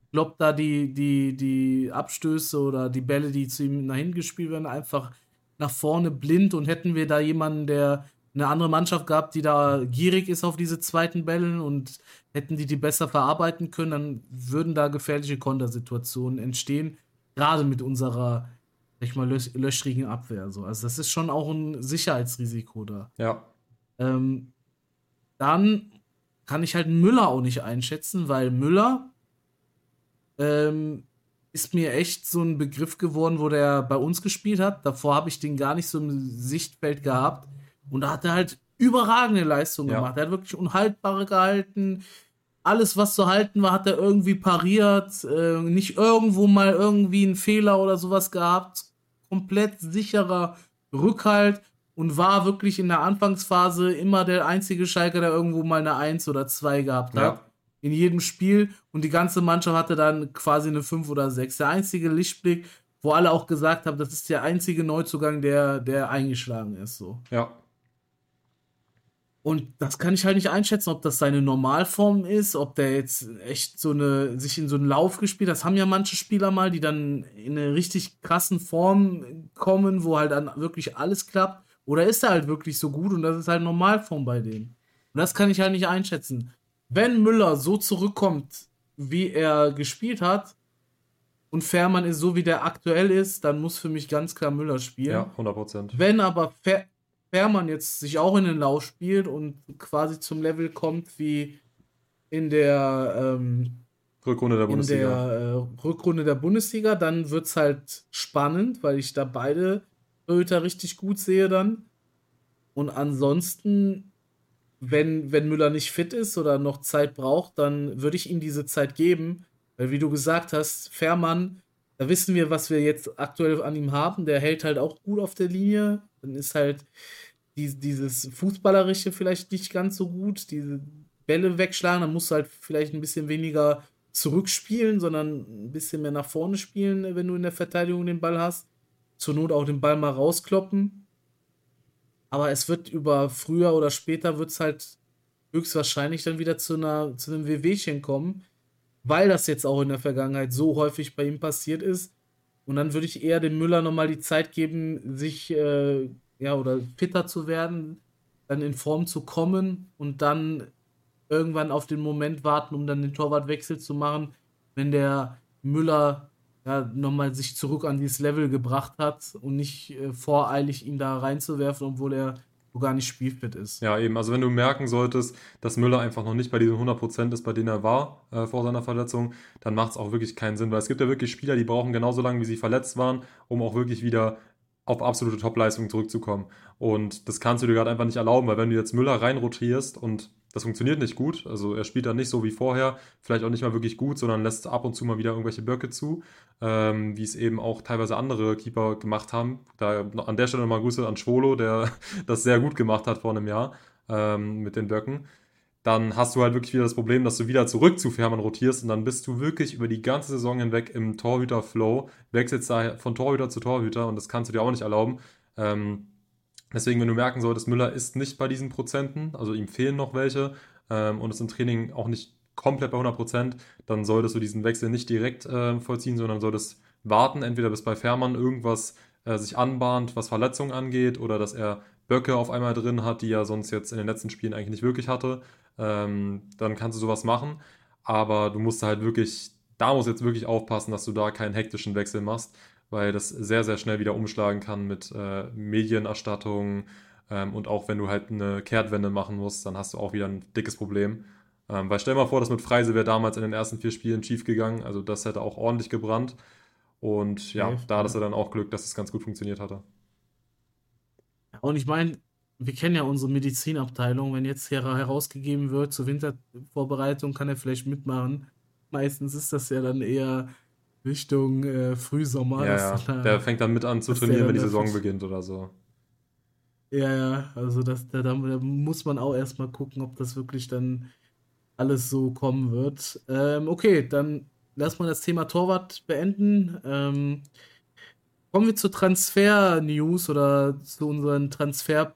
Klopp da die Abstöße oder die Bälle, die zu ihm dahin gespielt werden, einfach nach vorne blind, und hätten wir da jemanden, der eine andere Mannschaft gehabt, die da gierig ist auf diese zweiten Bällen, und hätten die besser verarbeiten können, dann würden da gefährliche Kontersituationen entstehen, gerade mit unserer, sag ich mal, löchrigen Abwehr. So. Also das ist schon auch ein Sicherheitsrisiko da. Ja, Ähm, Dann kann ich halt Müller auch nicht einschätzen, weil Müller ähm, ist mir echt so ein Begriff geworden, wo der bei uns gespielt hat. Davor habe ich den gar nicht so im Sichtfeld gehabt. Und da hat er halt überragende Leistungen ja, gemacht. Er hat wirklich Unhaltbare gehalten. Alles, was zu halten war, hat er irgendwie pariert. Nicht irgendwo mal irgendwie einen Fehler oder sowas gehabt. Komplett sicherer Rückhalt und war wirklich in der Anfangsphase immer der einzige Schalker, der irgendwo mal eine Eins oder 2 gehabt ja. hat. In jedem Spiel, und die ganze Mannschaft hatte dann quasi eine 5 oder 6. Der einzige Lichtblick, wo alle auch gesagt haben, das ist der einzige Neuzugang, der eingeschlagen ist. So. Ja, Und das kann ich halt nicht einschätzen, ob das seine Normalform ist, ob der jetzt echt sich in so einen Lauf gespielt hat. Das haben ja manche Spieler mal, die dann in eine richtig krassen Form kommen, wo halt dann wirklich alles klappt. Oder ist er halt wirklich so gut, und das ist halt Normalform bei denen. Und das kann ich halt nicht einschätzen. Wenn Müller so zurückkommt, wie er gespielt hat, und Fährmann ist so, wie der aktuell ist, dann muss für mich ganz klar Müller ja, spielen. 100%. Wenn aber Fährmann jetzt sich auch in den Lauf spielt und quasi zum Level kommt wie in der, Rückrunde der in Bundesliga. der Rückrunde der Bundesliga, dann wird es halt spannend, weil ich da beide Torhüter richtig gut sehe dann. Und ansonsten, wenn Müller nicht fit ist oder noch Zeit braucht, dann würde ich ihm diese Zeit geben. Weil, wie du gesagt hast, Fährmann, da wissen wir, was wir jetzt aktuell an ihm haben. Der hält halt auch gut auf der Linie. Dann ist halt dieses Fußballerische vielleicht nicht ganz so gut. Diese Bälle wegschlagen, dann musst du halt vielleicht ein bisschen weniger zurückspielen, sondern ein bisschen mehr nach vorne spielen, wenn du in der Verteidigung den Ball hast. Zur Not auch den Ball mal rauskloppen. Aber es wird über früher oder später wird es halt höchstwahrscheinlich dann wieder zu einem Wehwehchen kommen, weil das jetzt auch in der Vergangenheit so häufig bei ihm passiert ist. Und dann würde ich eher dem Müller nochmal die Zeit geben, sich ja, oder fitter zu werden, dann in Form zu kommen und dann irgendwann auf den Moment warten, um dann den Torwartwechsel zu machen, wenn der Müller ja nochmal sich zurück an dieses Level gebracht hat und nicht voreilig ihn da reinzuwerfen, obwohl er so gar nicht spielfit ist. Ja, eben. Also wenn du merken solltest, dass Müller einfach noch nicht bei diesen 100% ist, bei denen er war vor seiner Verletzung, dann macht es auch wirklich keinen Sinn, weil es gibt ja wirklich Spieler, die brauchen genauso lange, wie sie verletzt waren, um auch wirklich wieder auf absolute Topleistung zurückzukommen. Und das kannst du dir gerade einfach nicht erlauben, weil wenn du jetzt Müller reinrotierst und das funktioniert nicht gut, also er spielt dann nicht so wie vorher, vielleicht auch nicht mal wirklich gut, sondern lässt ab und zu mal wieder irgendwelche Böcke zu, wie es eben auch teilweise andere Keeper gemacht haben. Da an der Stelle nochmal Grüße an Schwolo, der das sehr gut gemacht hat vor einem Jahr mit den Böcken. Dann hast du halt wirklich wieder das Problem, dass du wieder zurück zu Fährmann rotierst, und dann bist du wirklich über die ganze Saison hinweg im Torhüter-Flow, wechselst da von Torhüter zu Torhüter, und das kannst du dir auch nicht erlauben. Ähm, Deswegen, wenn du merken solltest, Müller ist nicht bei diesen Prozenten, also ihm fehlen noch welche, und ist im Training auch nicht komplett bei 100%, dann solltest du diesen Wechsel nicht direkt vollziehen, sondern solltest warten, entweder bis bei Fährmann irgendwas sich anbahnt, was Verletzungen angeht, oder dass er Böcke auf einmal drin hat, die er sonst jetzt in den letzten Spielen eigentlich nicht wirklich hatte. Dann kannst du sowas machen, aber du musst halt wirklich, da musst du jetzt wirklich aufpassen, dass du da keinen hektischen Wechsel machst, weil das sehr, sehr schnell wieder umschlagen kann mit Medienerstattung, und auch wenn du halt eine Kehrtwende machen musst, dann hast du auch wieder ein dickes Problem. Weil stell dir mal vor, das mit Freise wäre damals in den ersten 4 Spielen schief gegangen, also das hätte auch ordentlich gebrannt, und ja, Safe, da hattest du ja. dann auch Glück, dass es ganz gut funktioniert hatte. Und ich meine, wir kennen ja unsere Medizinabteilung. Wenn jetzt herausgegeben wird, zur Wintervorbereitung kann er vielleicht mitmachen. Meistens ist das ja dann eher Richtung Frühsommer, Ja, dass, ja, der fängt dann mit an zu dass der trainieren, wenn dann die dafür. Saison beginnt oder so. Ja, ja, also da muss man auch erstmal gucken, ob das wirklich dann alles so kommen wird. Okay, dann lass mal das Thema Torwart beenden. Kommen wir zu Transfer-News oder zu unseren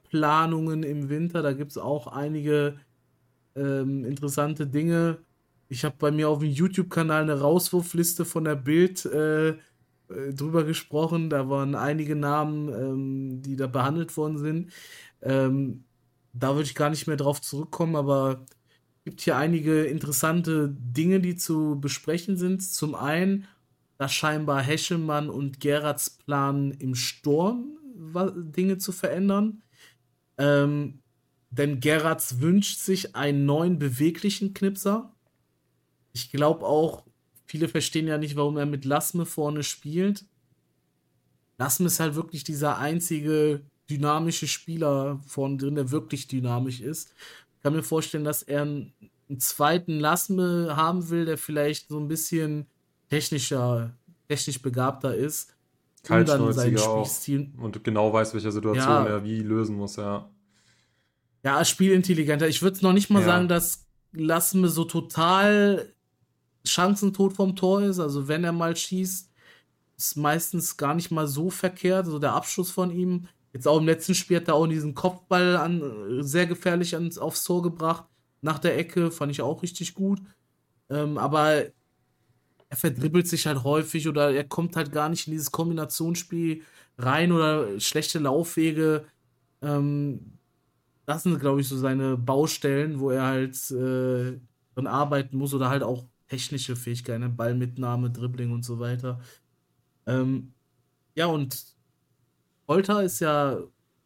Transferplanungen im Winter. Da gibt es auch einige interessante Dinge. Ich habe bei mir auf dem YouTube-Kanal eine Rauswurfliste von der Bild drüber gesprochen. Da waren einige Namen, die da behandelt worden sind. Ähm, Da würde ich gar nicht mehr drauf zurückkommen, aber es gibt hier einige interessante Dinge, die zu besprechen sind. Zum einen, dass scheinbar Heschelmann und Gerrards planen, im Sturm Dinge zu verändern. Ähm, Denn Gerrards wünscht sich einen neuen beweglichen Knipser. Ich glaube auch, viele verstehen ja nicht, warum er mit Lasme vorne spielt. Lasme ist halt wirklich dieser einzige dynamische Spieler vorne drin, der wirklich dynamisch ist. Ich kann mir vorstellen, dass er einen zweiten Lasme haben will, der vielleicht so ein bisschen technisch begabter ist, um dann seinen Kaltschnäuziger auch Spielstil, und genau weiß, welche Situation ja, er wie lösen muss, ja. ja, spielintelligenter. Ich würde noch nicht mal sagen, Ja, dass Lasme so total chancentot vom Tor ist. Also wenn er mal schießt, ist meistens gar nicht mal so verkehrt. So der Abschluss von ihm. Jetzt auch im letzten Spiel hat er auch diesen Kopfball sehr gefährlich aufs Tor gebracht. Nach der Ecke fand ich auch richtig gut. Aber er verdribbelt sich halt häufig oder er kommt halt gar nicht in dieses Kombinationsspiel rein oder schlechte Laufwege. Ähm, Das sind, glaube ich, so seine Baustellen, wo er halt dran arbeiten muss oder halt auch technische Fähigkeiten, ne? Ballmitnahme, Dribbling und so weiter. Ähm, ja, und Polter ist ja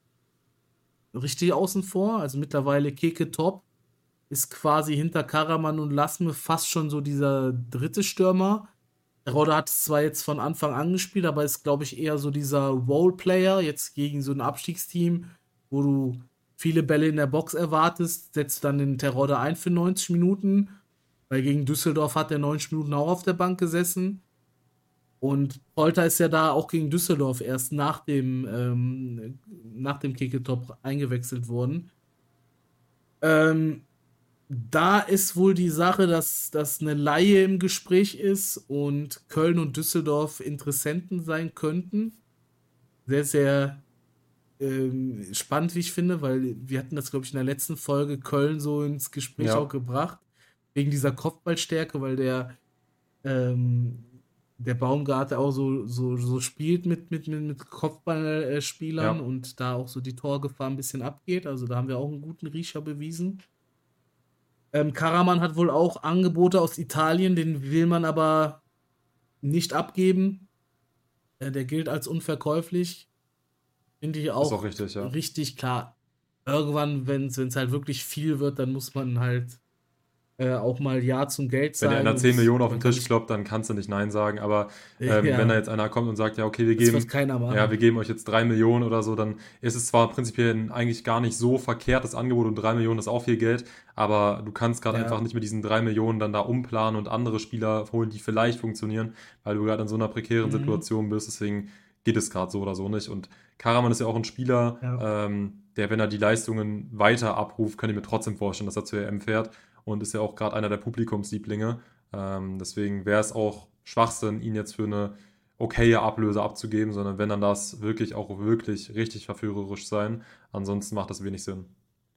richtig außen vor, also mittlerweile Keke top, ist quasi hinter Karaman und Lasme fast schon so dieser dritte Stürmer. Rodde hat es zwar jetzt von Anfang an gespielt, aber ist, glaube ich, eher so dieser Roleplayer, jetzt gegen so ein Abstiegsteam, wo du viele Bälle in der Box erwartest, setzt dann den Terodde ein für 90 Minuten, weil gegen Düsseldorf hat er 90 Minuten auch auf der Bank gesessen. Und Polter ist ja da auch gegen Düsseldorf erst nach dem Kickertop eingewechselt worden. Ähm, Da ist wohl die Sache, dass eine Leihe im Gespräch ist und Köln und Düsseldorf Interessenten sein könnten. Sehr, sehr spannend, wie ich finde, weil wir hatten das, glaube ich, in der letzten Folge Köln so ins Gespräch auch ja, gebracht, wegen dieser Kopfballstärke, weil ähm, der Baumgarte auch so spielt mit Kopfballspielern ja. und da auch so die Torgefahr ein bisschen abgeht. Also da haben wir auch einen guten Riecher bewiesen. Karaman hat wohl auch Angebote aus Italien, den will man aber nicht abgeben. Der gilt als unverkäuflich. Finde ich Ist auch auch richtig, ja. richtig klar. Irgendwann, wenn es halt wirklich viel wird, dann muss man halt auch mal Ja zum Geld Wenn er sagen einer 10 und Millionen auf den man kann Tisch sich, kloppt, dann kannst du nicht Nein sagen. Aber wenn da ja, jetzt einer kommt und sagt, ja, okay, das wird keiner wir machen. geben euch jetzt 3 Millionen oder so, dann ist es zwar prinzipiell eigentlich gar nicht so verkehrt, das Angebot, und 3 Millionen ist auch viel Geld, aber du kannst gerade einfach Ja. nicht mit diesen 3 Millionen dann da umplanen und andere Spieler holen, die vielleicht funktionieren, weil du gerade in so einer prekären Mhm. Situation bist. Deswegen geht es gerade so oder so nicht. Und Karaman ist ja auch ein Spieler, Ja. der, wenn er die Leistungen weiter abruft, kann ich mir trotzdem vorstellen, dass er zur EM fährt und ist ja auch gerade einer der Publikumslieblinge. Deswegen wäre es auch Schwachsinn, ihn jetzt für eine okaye Ablöse abzugeben, sondern wenn dann das wirklich auch wirklich richtig verführerisch sein. Ansonsten macht das wenig Sinn.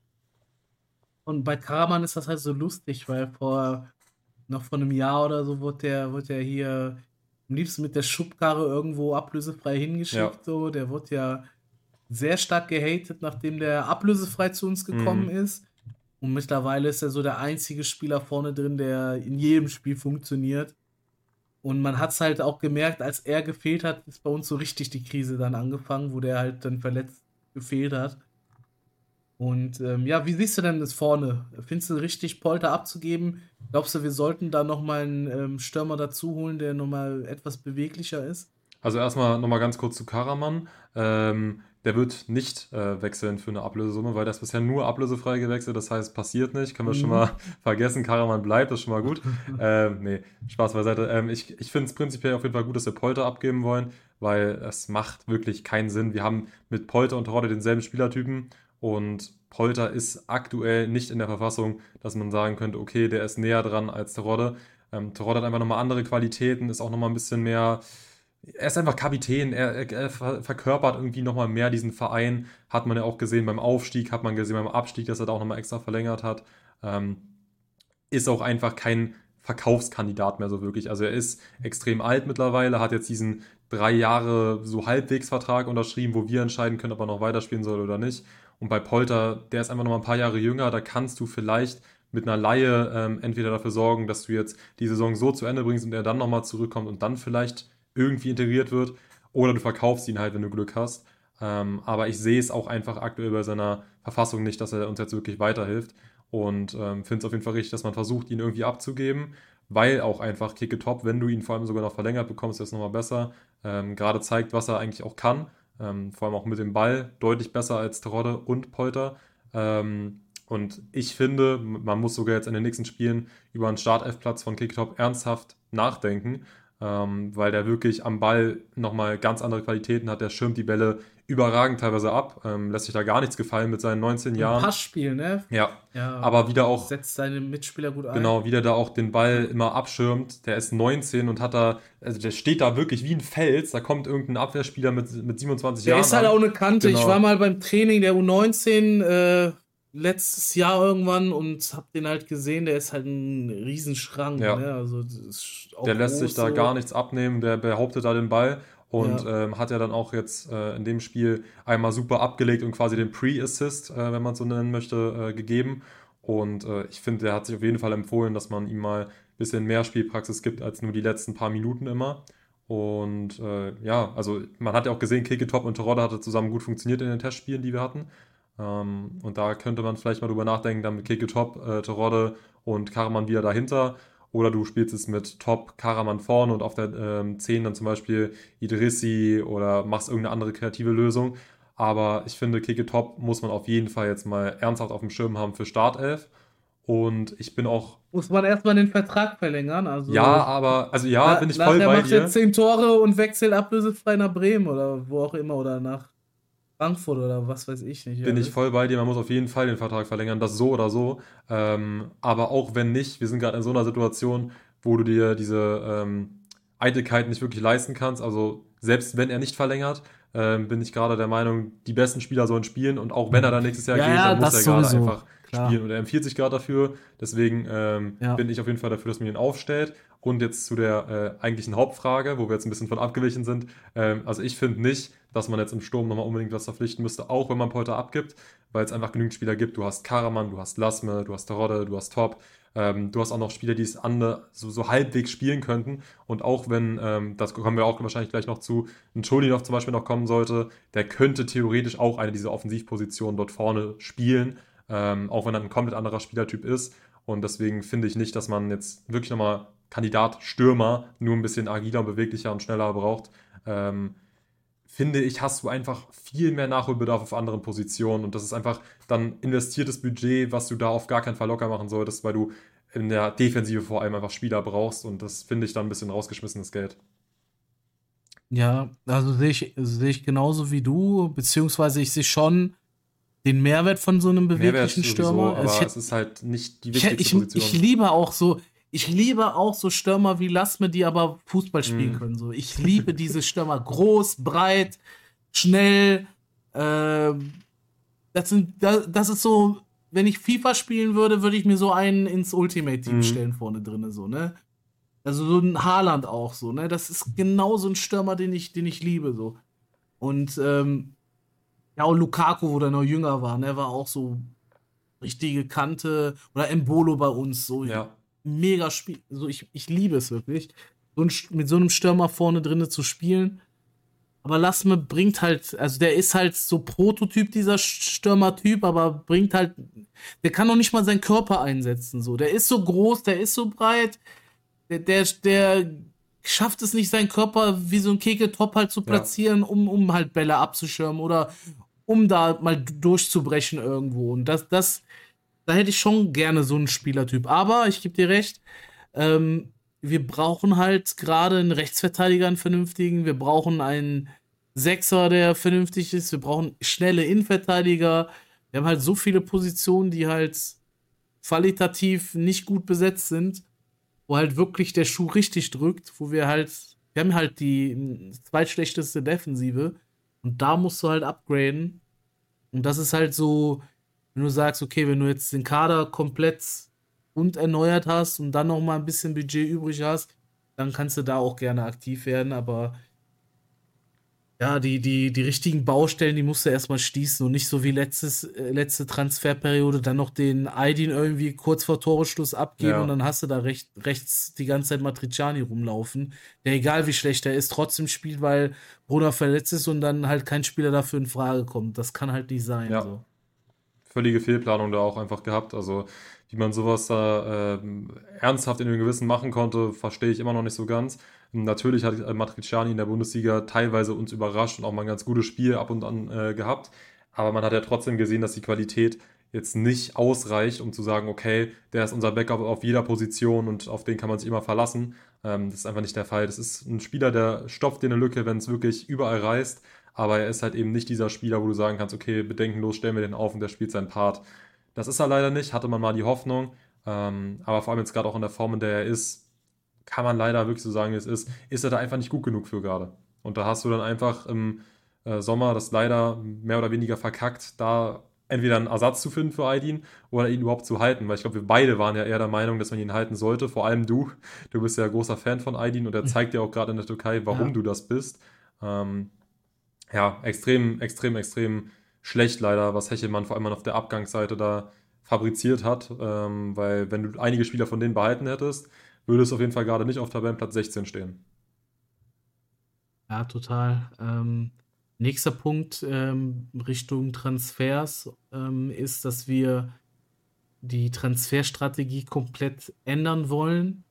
Und bei Karaman ist das halt so lustig, weil noch vor einem Jahr oder so wurde der hier am liebsten mit der Schubkarre irgendwo ablösefrei Ja. hingeschickt. So. Der wurde ja sehr stark gehatet, nachdem der ablösefrei zu uns gekommen Mhm. ist. Und mittlerweile ist er so der einzige Spieler vorne drin, der in jedem Spiel funktioniert. Und man hat es halt auch gemerkt, als er gefehlt hat, ist bei uns so richtig die Krise dann angefangen, wo der halt dann verletzt gefehlt hat. Und ja, wie siehst du denn das vorne? Findest du richtig, Polter abzugeben? Glaubst du, wir sollten da nochmal einen Stürmer dazu holen, der nochmal etwas beweglicher ist? Also erstmal nochmal ganz kurz zu Karaman. Der wird nicht wechseln für eine Ablösesumme, weil der ist bisher nur ablösefrei gewechselt. Das heißt, passiert nicht. Können wir schon Mhm. mal vergessen. Karaman bleibt, das ist schon mal gut. Nee, Spaß beiseite. Ich finde es prinzipiell auf jeden Fall gut, dass wir Polter abgeben wollen, weil es macht wirklich keinen Sinn. Wir haben mit Polter und Terodde denselben Spielertypen und Polter ist aktuell nicht in der Verfassung, dass man sagen könnte, okay, der ist näher dran als Terodde. Terodde hat einfach nochmal andere Qualitäten, ist auch nochmal ein bisschen mehr. Er ist einfach Kapitän, er verkörpert irgendwie nochmal mehr diesen Verein. Hat man ja auch gesehen beim Aufstieg, hat man gesehen beim Abstieg, dass er da auch nochmal extra verlängert hat. Ähm, Ist auch einfach kein Verkaufskandidat mehr so wirklich. Also er ist extrem alt mittlerweile, hat jetzt diesen 3 Jahre so Halbwegsvertrag unterschrieben, wo wir entscheiden können, ob er noch weiterspielen soll oder nicht. Und bei Polter, der ist einfach noch mal ein paar Jahre jünger, da kannst du vielleicht mit einer Leihe entweder dafür sorgen, dass du jetzt die Saison so zu Ende bringst und er dann nochmal zurückkommt und dann vielleicht irgendwie integriert wird, oder du verkaufst ihn halt, wenn du Glück hast. Aber ich sehe es auch einfach aktuell bei seiner Verfassung nicht, dass er uns jetzt wirklich weiterhilft. Und finde es auf jeden Fall richtig, dass man versucht, ihn irgendwie abzugeben, weil auch einfach Kicke Top, wenn du ihn vor allem sogar noch verlängert bekommst, ist es nochmal besser. Gerade zeigt, was er eigentlich auch kann. Vor allem auch mit dem Ball deutlich besser als Terodde und Polter. Und ich finde, man muss sogar jetzt in den nächsten Spielen über einen Startelfplatz von Kicke Top ernsthaft nachdenken, weil der wirklich am Ball nochmal ganz andere Qualitäten hat. Der schirmt die Bälle überragend teilweise ab, lässt sich da gar nichts gefallen mit seinen 19 Ein Jahren. Passspiel, ne? Ja, Ja, aber wieder auch, setzt seine Mitspieler gut ein. genau, wieder da auch den Ball immer abschirmt. Der ist 19 und hat da, also der steht da wirklich wie ein Fels. Da kommt irgendein Abwehrspieler mit 27 Der Jahren ist halt an. auch eine Kante. Genau. Ich war mal beim Training der U19 letztes Jahr irgendwann und hab den halt gesehen. Der ist halt ein Riesenschrank. Ja. Ne? Also das ist auch Der lässt groß sich da so. gar nichts abnehmen, der behauptet da den Ball und Ja. hat ja dann auch jetzt in dem Spiel einmal super abgelegt und quasi den Pre-Assist, wenn man es so nennen möchte, gegeben. Und ich finde, der hat sich auf jeden Fall empfohlen, dass man ihm mal ein bisschen mehr Spielpraxis gibt als nur die letzten paar Minuten immer. Und ja, also man hat ja auch gesehen, Keketop und Terodde hatte zusammen gut funktioniert in den Testspielen, die wir hatten. Und da könnte man vielleicht mal drüber nachdenken, dann mit Keketop, Terodde und Karaman wieder dahinter. Oder du spielst es mit Top, Karaman vorne und auf der 10 dann zum Beispiel Idrissi oder machst irgendeine andere kreative Lösung. Aber ich finde, Keke Top muss man auf jeden Fall jetzt mal ernsthaft auf dem Schirm haben für Startelf. Und ich bin auch, Muss man erstmal den Vertrag verlängern. ja, Also aber, also ja, bin ich voll nachher bei macht er dir. 10 Tore und wechselt ablösefrei nach Bremen oder wo auch immer oder nach Frankfurt oder was weiß ich nicht. Bin ich Alles. voll bei dir, man muss auf jeden Fall den Vertrag verlängern, das so oder so. Aber auch wenn nicht, wir sind gerade in so einer Situation, wo du dir diese Eitelkeit nicht wirklich leisten kannst. Also selbst wenn er nicht verlängert, bin ich gerade der Meinung, die besten Spieler sollen spielen und auch wenn er dann nächstes Jahr Ja, geht, ja, dann muss das er gerade sowieso. einfach Klar. spielen und er empfiehlt sich gerade dafür. Deswegen Ja. bin ich auf jeden Fall dafür, dass man ihn aufstellt. Und jetzt zu der eigentlichen Hauptfrage, wo wir jetzt ein bisschen von abgewichen sind. Also ich finde nicht, dass man jetzt im Sturm nochmal unbedingt was verpflichten müsste, auch wenn man Polter abgibt, weil es einfach genügend Spieler gibt. Du hast Karaman, du hast Lasme, du hast Terodde, du hast Top. Du hast auch noch Spieler, die es so halbwegs spielen könnten. Und auch wenn, das kommen wir auch wahrscheinlich gleich noch zu, ein Cholinov zum Beispiel noch kommen sollte, der könnte theoretisch auch eine dieser Offensivpositionen dort vorne spielen, auch wenn er ein komplett anderer Spielertyp ist. Und deswegen finde ich nicht, dass man jetzt wirklich nochmal Kandidat Stürmer nur ein bisschen agiler und beweglicher und schneller braucht. Finde ich, hast du einfach viel mehr Nachholbedarf auf anderen Positionen und das ist einfach dann investiertes Budget, was du da auf gar keinen Fall locker machen solltest, weil du in der Defensive vor allem einfach Spieler brauchst und das finde ich dann ein bisschen rausgeschmissenes Geld. Ja, also sehe ich genauso wie du, beziehungsweise ich sehe schon den Mehrwert von so einem Mehrwert beweglichen sowieso, Stürmer. Also aber es ist halt nicht die ich, wichtigste ich Position. liebe auch so Stürmer wie Lasme, die aber Fußball spielen Mhm. können. So. Ich liebe diese Stürmer. Groß, breit, schnell. Ähm, das ist so, wenn ich FIFA spielen würde, würde ich mir so einen ins Ultimate-Team Mhm. stellen vorne drinne, so, ne? Also so ein Haaland auch so, ne? Das ist genau so ein Stürmer, den ich liebe, so. Und ja, auch Lukaku, wo der noch jünger war, ne, war auch so richtige Kante. Oder Embolo bei uns, so Ja, mega Spiel. So, ich liebe es wirklich, mit so einem Stürmer vorne drinne zu spielen. Aber Lassme bringt halt, also der ist halt so Prototyp, dieser Stürmer-Typ, aber bringt halt, der kann noch nicht mal seinen Körper einsetzen, so. Der ist so groß, der ist so breit, der schafft es nicht, seinen Körper wie so ein Kegeltop halt zu ja. platzieren, um halt Bälle abzuschirmen oder um da mal durchzubrechen irgendwo. Und da hätte ich schon gerne so einen Spielertyp. Aber ich gebe dir recht, wir brauchen halt gerade einen Rechtsverteidiger, einen vernünftigen. Wir brauchen einen Sechser, der vernünftig ist. Wir brauchen schnelle Innenverteidiger. Wir haben halt so viele Positionen, die halt qualitativ nicht gut besetzt sind, wo halt wirklich der Schuh richtig drückt, wir haben halt die zweitschlechteste Defensive und da musst du halt upgraden. Und das ist halt so, wenn du sagst, okay, wenn du jetzt den Kader komplett und erneuert hast und dann noch mal ein bisschen Budget übrig hast, dann kannst du da auch gerne aktiv werden. Aber ja, die richtigen Baustellen, die musst du erstmal schließen und nicht so wie letzte Transferperiode dann noch den Aydin irgendwie kurz vor Toreschluss abgeben und Ja. dann hast du da rechts die ganze Zeit Matriciani rumlaufen, der egal wie schlecht er ist, trotzdem spielt, weil Brunner verletzt ist und dann halt kein Spieler dafür in Frage kommt. Das kann halt nicht sein, Ja, so. völlige Fehlplanung da auch einfach gehabt. Also, wie man sowas da ernsthaft in den Gewissen machen konnte, verstehe ich immer noch nicht so ganz. Natürlich hat Matriciani in der Bundesliga teilweise uns überrascht und auch mal ein ganz gutes Spiel ab und an gehabt. Aber man hat ja trotzdem gesehen, dass die Qualität jetzt nicht ausreicht, um zu sagen, okay, der ist unser Backup auf jeder Position und auf den kann man sich immer verlassen. Das ist einfach nicht der Fall. Das ist ein Spieler, der stopft dir eine Lücke, wenn es wirklich überall reißt. Aber er ist halt eben nicht dieser Spieler, wo du sagen kannst, okay, bedenkenlos stellen wir den auf und der spielt seinen Part. Das ist er leider nicht, hatte man mal die Hoffnung. Aber vor allem jetzt gerade auch in der Form, in der er ist, kann man leider wirklich so sagen, wie es ist er da einfach nicht gut genug für gerade. Und da hast du dann einfach im Sommer das leider mehr oder weniger verkackt, da entweder einen Ersatz zu finden für Aydin oder ihn überhaupt zu halten. Weil ich glaube, wir beide waren ja eher der Meinung, dass man ihn halten sollte. Vor allem du. Du bist ja großer Fan von Aydin und er zeigt dir auch gerade in der Türkei, warum Ja. du das bist. Ähm, ja, extrem schlecht leider, was Hechelmann vor allem auf der Abgangsseite da fabriziert hat. Weil wenn du einige Spieler von denen behalten hättest, würde es auf jeden Fall gerade nicht auf Tabellenplatz 16 stehen. Ja, total. Nächster Punkt Richtung Transfers ist, dass wir die Transferstrategie komplett ändern wollen.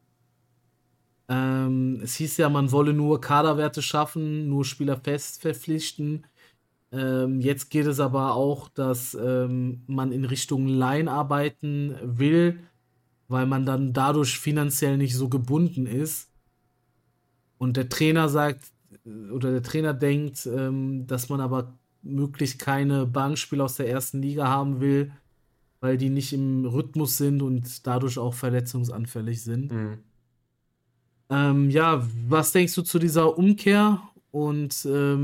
Es hieß ja, man wolle nur Kaderwerte schaffen, nur Spieler fest verpflichten. Jetzt geht es aber auch, dass man in Richtung Line arbeiten will, weil man dann dadurch finanziell nicht so gebunden ist. Und der Trainer sagt, oder der Trainer denkt, dass man aber möglichst keine Bankspieler aus der ersten Liga haben will, weil die nicht im Rhythmus sind und dadurch auch verletzungsanfällig sind. Mhm. Ja, was denkst du zu dieser Umkehr und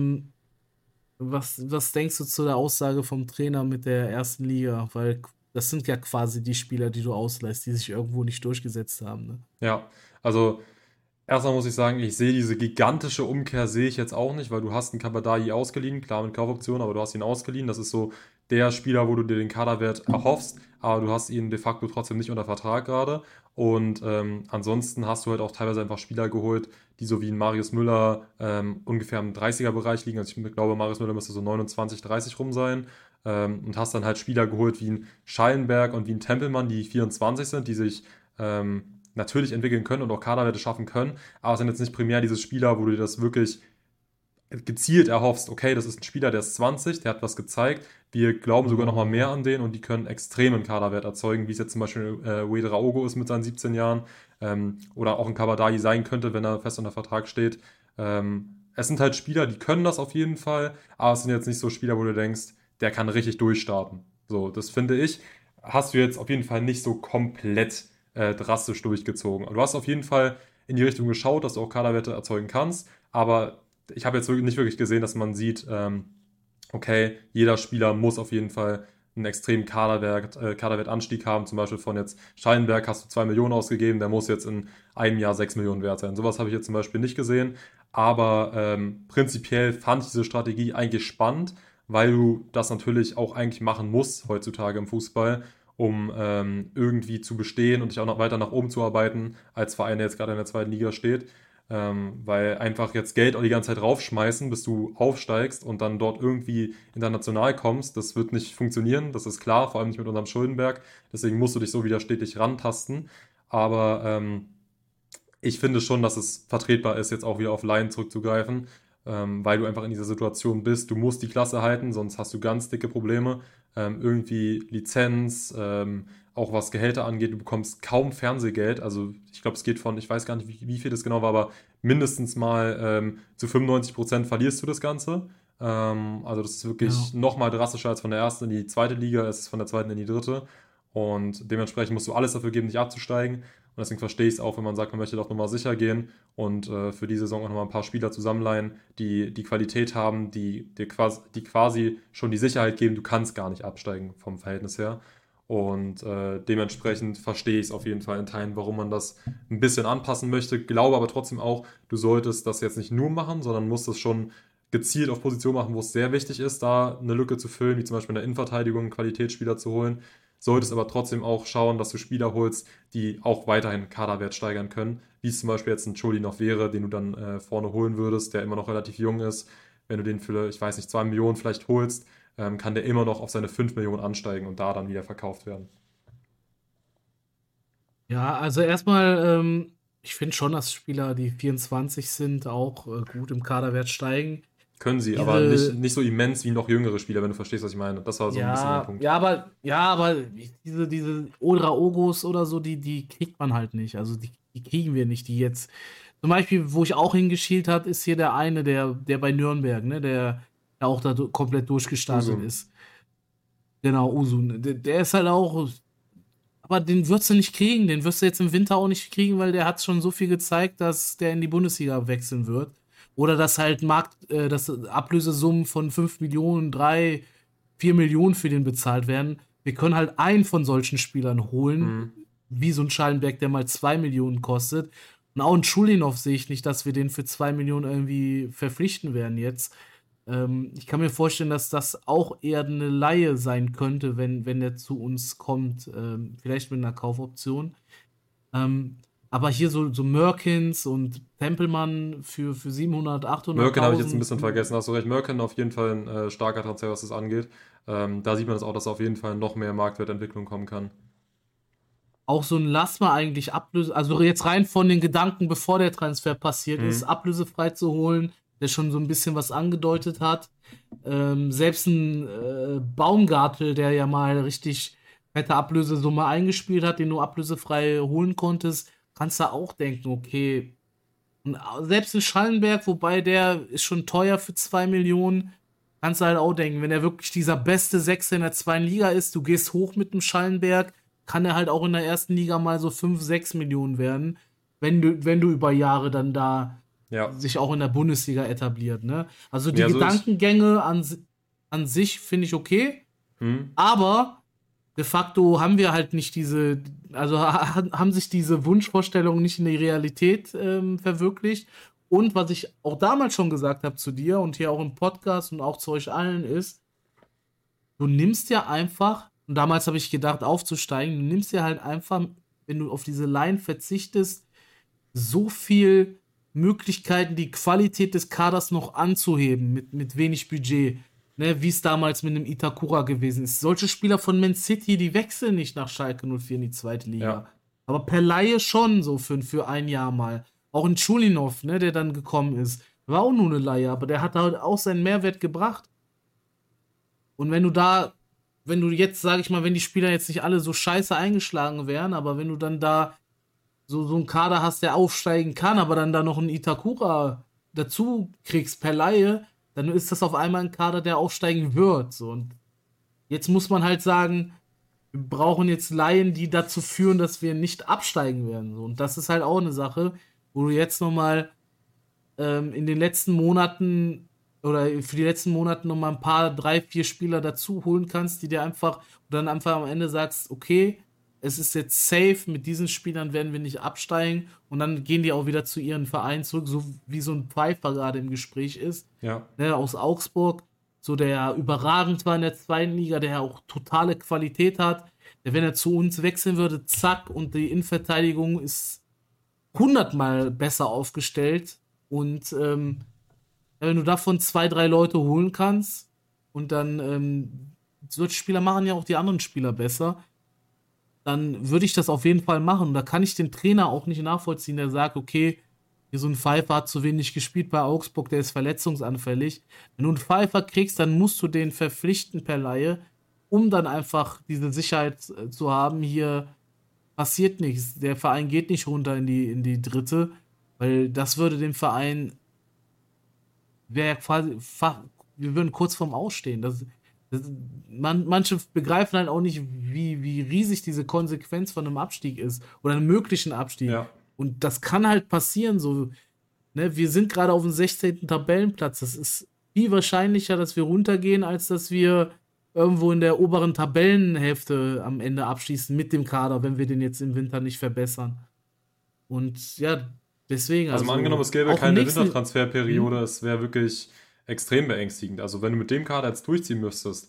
was denkst du zu der Aussage vom Trainer mit der ersten Liga? Weil das sind ja quasi die Spieler, die du ausleihst, die sich irgendwo nicht durchgesetzt haben. Ne? Ja, also erstmal muss ich sagen, ich sehe diese gigantische Umkehr sehe ich jetzt auch nicht, weil du hast einen Kabadai ausgeliehen, klar mit Kaufoption, aber du hast ihn ausgeliehen. Das ist so der Spieler, wo du dir den Kaderwert erhoffst, aber du hast ihn de facto trotzdem nicht unter Vertrag gerade. Und ansonsten hast du halt auch teilweise einfach Spieler geholt, die so wie ein Marius Müller ungefähr im 30er-Bereich liegen. Also ich glaube, Marius Müller müsste so 29, 30 rum sein. Und hast dann halt Spieler geholt wie ein Schallenberg und wie ein Tempelmann, die 24 sind, die sich natürlich entwickeln können und auch Kaderwerte schaffen können, aber es sind jetzt nicht primär diese Spieler, wo du dir das wirklich gezielt erhoffst, okay, das ist ein Spieler, der ist 20, der hat was gezeigt, wir glauben sogar noch mal mehr an den und die können extremen Kaderwert erzeugen, wie es jetzt zum Beispiel Uedra Ogo ist mit seinen 17 Jahren oder auch ein Kabadai sein könnte, wenn er fest unter Vertrag steht. Es sind halt Spieler, die können das auf jeden Fall, aber es sind jetzt nicht so Spieler, wo du denkst, der kann richtig durchstarten. So, das finde ich, hast du jetzt auf jeden Fall nicht so komplett drastisch durchgezogen. Du hast auf jeden Fall in die Richtung geschaut, dass du auch Kaderwerte erzeugen kannst, aber ich habe jetzt nicht wirklich gesehen, dass man sieht, okay, jeder Spieler muss auf jeden Fall einen extremen Kaderwertanstieg haben. Zum Beispiel von jetzt Schallenberg hast du 2 Millionen ausgegeben, der muss jetzt in einem Jahr 6 Millionen wert sein. Sowas habe ich jetzt zum Beispiel nicht gesehen. Aber prinzipiell fand ich diese Strategie eigentlich spannend, weil du das natürlich auch eigentlich machen musst heutzutage im Fußball, um irgendwie zu bestehen und dich auch noch weiter nach oben zu arbeiten, als Verein, der jetzt gerade in der zweiten Liga steht. Weil einfach jetzt Geld auch die ganze Zeit raufschmeißen, bis du aufsteigst und dann dort irgendwie international kommst, das wird nicht funktionieren, das ist klar, vor allem nicht mit unserem Schuldenberg. Deswegen musst du dich so wieder stetig rantasten. Aber ich finde schon, dass es vertretbar ist, jetzt auch wieder auf Laien zurückzugreifen, weil du einfach in dieser Situation bist. Du musst die Klasse halten, sonst hast du ganz dicke Probleme. Irgendwie Lizenz, auch was Gehälter angeht, du bekommst kaum Fernsehgeld. Also ich glaube, es geht von, ich weiß gar nicht, wie viel das genau war, aber mindestens mal zu 95% verlierst du das Ganze. Also das ist Ja. wirklich nochmal drastischer als von der ersten in die zweite Liga, es ist von der zweiten in die dritte. Und dementsprechend musst du alles dafür geben, nicht abzusteigen. Und deswegen verstehe ich es auch, wenn man sagt, man möchte doch nochmal sicher gehen und für die Saison auch nochmal ein paar Spieler zusammenleihen, die die Qualität haben, die quasi schon die Sicherheit geben, du kannst gar nicht absteigen vom Verhältnis her. Und dementsprechend verstehe ich es auf jeden Fall in Teilen, warum man das ein bisschen anpassen möchte. Glaube aber trotzdem auch, du solltest das jetzt nicht nur machen, sondern musst es schon gezielt auf Position machen, wo es sehr wichtig ist, da eine Lücke zu füllen, wie zum Beispiel in der Innenverteidigung einen Qualitätsspieler zu holen. Solltest aber trotzdem auch schauen, dass du Spieler holst, die auch weiterhin Kaderwert steigern können, wie es zum Beispiel jetzt ein Choli noch wäre, den du dann vorne holen würdest, der immer noch relativ jung ist. Wenn du den für, ich weiß nicht, 2 Millionen vielleicht holst, kann der immer noch auf seine 5 Millionen ansteigen und da dann wieder verkauft werden. Ja, also erstmal, ich finde schon, dass Spieler, die 24 sind, auch gut im Kaderwert steigen. Können sie, aber Diese, nicht so immens wie noch jüngere Spieler, wenn du verstehst, was ich meine. Das war so ein bisschen mein ja, Punkt. aber diese Odraogos oder so, die kriegt man halt nicht. Also die kriegen wir nicht, die jetzt. Zum Beispiel, wo ich auch hingeschielt hat, ist hier der eine, der bei Nürnberg, ne, der auch da komplett durchgestartet Usum. ist. Genau, Usun. Der ist halt auch. Aber den wirst du nicht kriegen. Den wirst du jetzt im Winter auch nicht kriegen, weil der hat schon so viel gezeigt, dass der in die Bundesliga wechseln wird. Oder dass halt dass Ablösesummen von 5 Millionen, 3, 4 Millionen für den bezahlt werden. Wir können halt einen von solchen Spielern holen, Mhm. wie so ein Schallenberg, der mal 2 Millionen kostet. Und auch einen Schulinov sehe ich nicht, dass wir den für 2 Millionen irgendwie verpflichten werden jetzt. Ich kann mir vorstellen, dass das auch eher eine Leihe sein könnte, wenn der zu uns kommt, vielleicht mit einer Kaufoption. Ähm, aber hier so Merkins und Tempelmann für 700, Merkin habe ich jetzt ein bisschen 800.000, vergessen, hast du recht. Merkin auf jeden Fall ein starker Transfer, was das angeht. Da sieht man das auch, dass auf jeden Fall noch mehr Marktwertentwicklung kommen kann. auch so ein Lassmer eigentlich also jetzt rein von den Gedanken, bevor der Transfer passiert ist, Mhm. ablösefrei zu holen, der schon so ein bisschen was angedeutet hat. Selbst ein Baumgartel, der ja mal richtig fette Ablösesumme eingespielt hat, den du ablösefrei holen konntest, kannst du auch denken, okay. Und selbst ein Schallenberg, wobei der ist schon teuer für 2 Millionen, kannst du halt auch denken, wenn er wirklich dieser beste Sechser in der zweiten Liga ist, du gehst hoch mit dem Schallenberg, kann er halt auch in der ersten Liga mal so 5, 6 Millionen werden, wenn du über Jahre dann da Ja. sich auch in der Bundesliga etabliert, ne? Also die Ja, so ist. Gedankengänge an sich finde ich okay, Mhm. aber de facto haben wir halt nicht also haben sich diese Wunschvorstellungen nicht in die Realität verwirklicht. Und was ich auch damals schon gesagt habe zu dir und hier auch im Podcast und auch zu euch allen ist, du nimmst ja einfach, und damals habe ich gedacht, aufzusteigen, du nimmst ja halt einfach, wenn du auf diese Line verzichtest, so viel Möglichkeiten, die Qualität des Kaders noch anzuheben mit wenig Budget. Ne, wie es damals mit einem Itakura gewesen ist. Solche Spieler von Man City, die wechseln nicht nach Schalke 04 in die zweite Ja. Liga. Aber per Laie schon so für ein Jahr mal. Auch ein Chulinov, ne, der dann gekommen ist. War auch nur eine Laie, aber der hat halt auch seinen Mehrwert gebracht. Und wenn du jetzt, sag ich mal, wenn die Spieler jetzt nicht alle so scheiße eingeschlagen wären, aber wenn du dann da so einen Kader hast, der aufsteigen kann, aber dann da noch einen Itakura dazu kriegst per Laie, dann ist das auf einmal ein Kader, der aufsteigen wird. So. Und jetzt muss man halt sagen, wir brauchen jetzt Laien, die dazu führen, dass wir nicht absteigen werden. So. Und das ist halt auch eine Sache, wo du jetzt nochmal in den letzten Monaten oder für die letzten Monate nochmal ein paar, 3, 4 Spieler dazu holen kannst, die dir einfach, und dann einfach am Ende sagst, okay, es ist jetzt safe, mit diesen Spielern werden wir nicht absteigen und dann gehen die auch wieder zu ihren Vereinen zurück, so wie so ein Pfeiffer gerade im Gespräch ist, Ja. ne, aus Augsburg, so der überragend war in der zweiten Liga, der auch totale Qualität hat, der, wenn er zu uns wechseln würde, zack, und die Innenverteidigung ist 100-mal besser aufgestellt und wenn du davon 2, 3 Leute holen kannst und dann solche Spieler machen ja auch die anderen Spieler besser, dann würde ich das auf jeden Fall machen. Da kann ich den Trainer auch nicht nachvollziehen, der sagt, okay, hier so ein Pfeiffer hat zu wenig gespielt bei Augsburg, der ist verletzungsanfällig. Wenn du einen Pfeiffer kriegst, dann musst du den verpflichten per Laie, um dann einfach diese Sicherheit zu haben, hier passiert nichts. Der Verein geht nicht runter in die dritte, weil das würde dem Verein, wäre ja quasi, wir würden kurz vorm Ausstehen. Das, manche begreifen halt auch nicht, wie riesig diese Konsequenz von einem Abstieg ist oder einem möglichen Abstieg. Ja. Und das kann halt passieren, so, ne? Wir sind gerade auf dem 16. Tabellenplatz. Das ist viel wahrscheinlicher, dass wir runtergehen, als dass wir irgendwo in der oberen Tabellenhälfte am Ende abschließen mit dem Kader, wenn wir den jetzt im Winter nicht verbessern. Und ja, deswegen, Also mal angenommen, also es gäbe auch im keine nächsten. Wintertransferperiode, Hm? es wäre wirklich extrem beängstigend. Also wenn du mit dem Kader jetzt durchziehen müsstest,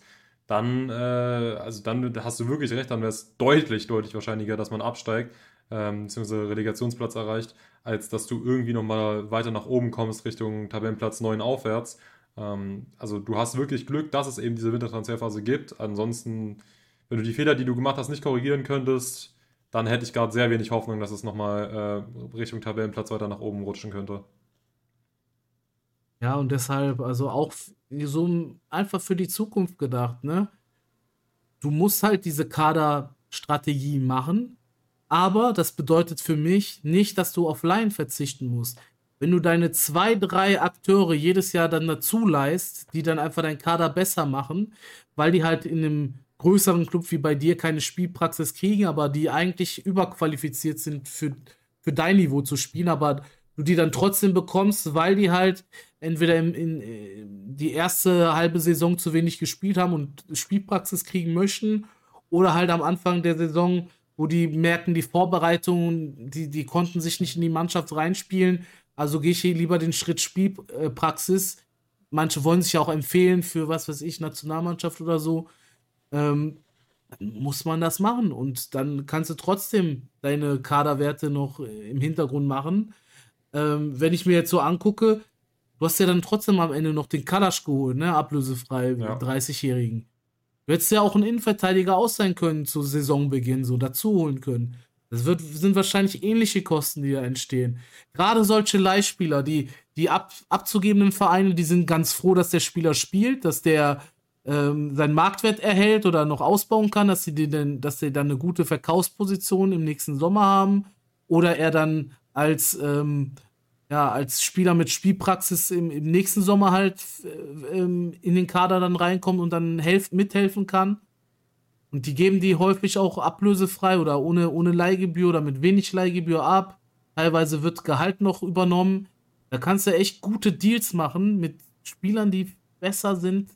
dann hast du wirklich recht, dann wäre es deutlich, deutlich wahrscheinlicher, dass man absteigt, beziehungsweise Relegationsplatz erreicht, als dass du irgendwie nochmal weiter nach oben kommst, Richtung Tabellenplatz 9 aufwärts. Also du hast wirklich Glück, dass es eben diese Wintertransferphase gibt. Ansonsten, wenn du die Fehler, die du gemacht hast, nicht korrigieren könntest, dann hätte ich gerade sehr wenig Hoffnung, dass es nochmal Richtung Tabellenplatz weiter nach oben rutschen könnte. Ja, und deshalb, also auch so einfach für die Zukunft gedacht, ne? Du musst halt diese Kaderstrategie machen, aber das bedeutet für mich nicht, dass du auf Laien verzichten musst. Wenn du deine zwei, drei Akteure jedes Jahr dann dazu leist, die dann einfach deinen Kader besser machen, weil die halt in einem größeren Club wie bei dir keine Spielpraxis kriegen, aber die eigentlich überqualifiziert sind für dein Niveau zu spielen, aber du die dann trotzdem bekommst, weil die halt entweder die erste halbe Saison zu wenig gespielt haben und Spielpraxis kriegen möchten, oder halt am Anfang der Saison, wo die merken, die Vorbereitungen, die konnten sich nicht in die Mannschaft reinspielen. Also gehe ich hier lieber den Schritt Spielpraxis. Manche wollen sich ja auch empfehlen für, was weiß ich, Nationalmannschaft oder so. Dann muss man das machen und dann kannst du trotzdem deine Kaderwerte noch im Hintergrund machen. Wenn ich mir jetzt so angucke, du hast ja dann trotzdem am Ende noch den Kalasch geholt, ne? Ablösefrei, Ja. 30-Jährigen. Du hättest ja auch einen Innenverteidiger ausleihen können zu Saisonbeginn, so dazu holen können. Sind wahrscheinlich ähnliche Kosten, die da entstehen. Gerade solche Leihspieler, die abzugebenden Vereine, die sind ganz froh, dass der Spieler spielt, dass der seinen Marktwert erhält oder noch ausbauen kann, dass sie dann eine gute Verkaufsposition im nächsten Sommer haben. Oder er dann als Spieler mit Spielpraxis im nächsten Sommer halt in den Kader dann reinkommt und dann mithelfen kann. Und die geben die häufig auch ablösefrei oder ohne Leihgebühr oder mit wenig Leihgebühr ab. Teilweise wird Gehalt noch übernommen. Da kannst du echt gute Deals machen mit Spielern, die besser sind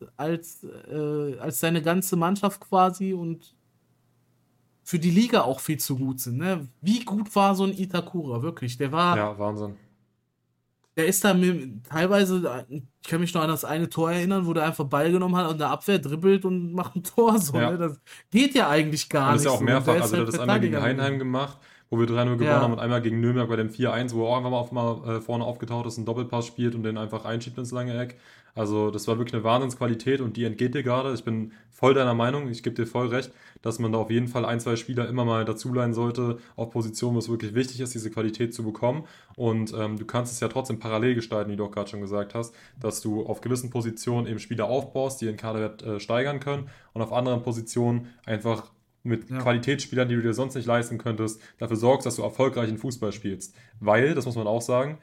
als deine ganze Mannschaft quasi und für die Liga auch viel zu gut sind. Ne? Wie gut war so ein Itakura, wirklich? Ja, Wahnsinn. Der ist da teilweise, ich kann mich noch an das eine Tor erinnern, wo der einfach Ball genommen hat und der Abwehr dribbelt und macht ein Tor so, ne? Ja. Das geht ja eigentlich Und gar das ist ja nicht auch so. Und mehrfach, der ist also der halt hat das einmal gegen Verteidiger Heidenheim gewesen. gemacht, wo wir 3-0 gewonnen haben und Ja, einmal gegen Nürnberg bei dem 4-1, wo er auch einfach mal vorne aufgetaucht ist, einen Doppelpass spielt und den einfach einschiebt ins lange Eck. Also das war wirklich eine Wahnsinnsqualität und die entgeht dir gerade. Ich bin voll deiner Meinung, ich gebe dir voll recht, dass man da auf jeden Fall ein, zwei Spieler immer mal dazuleihen sollte, auf Positionen, wo es wirklich wichtig ist, diese Qualität zu bekommen. Und du kannst es ja trotzdem parallel gestalten, wie du auch gerade schon gesagt hast, dass du auf gewissen Positionen eben Spieler aufbaust, die ihren Kaderwert steigern können und auf anderen Positionen einfach mit ja, Qualitätsspielern, die du dir sonst nicht leisten könntest, dafür sorgst, dass du erfolgreichen Fußball spielst. Weil, das muss man auch sagen,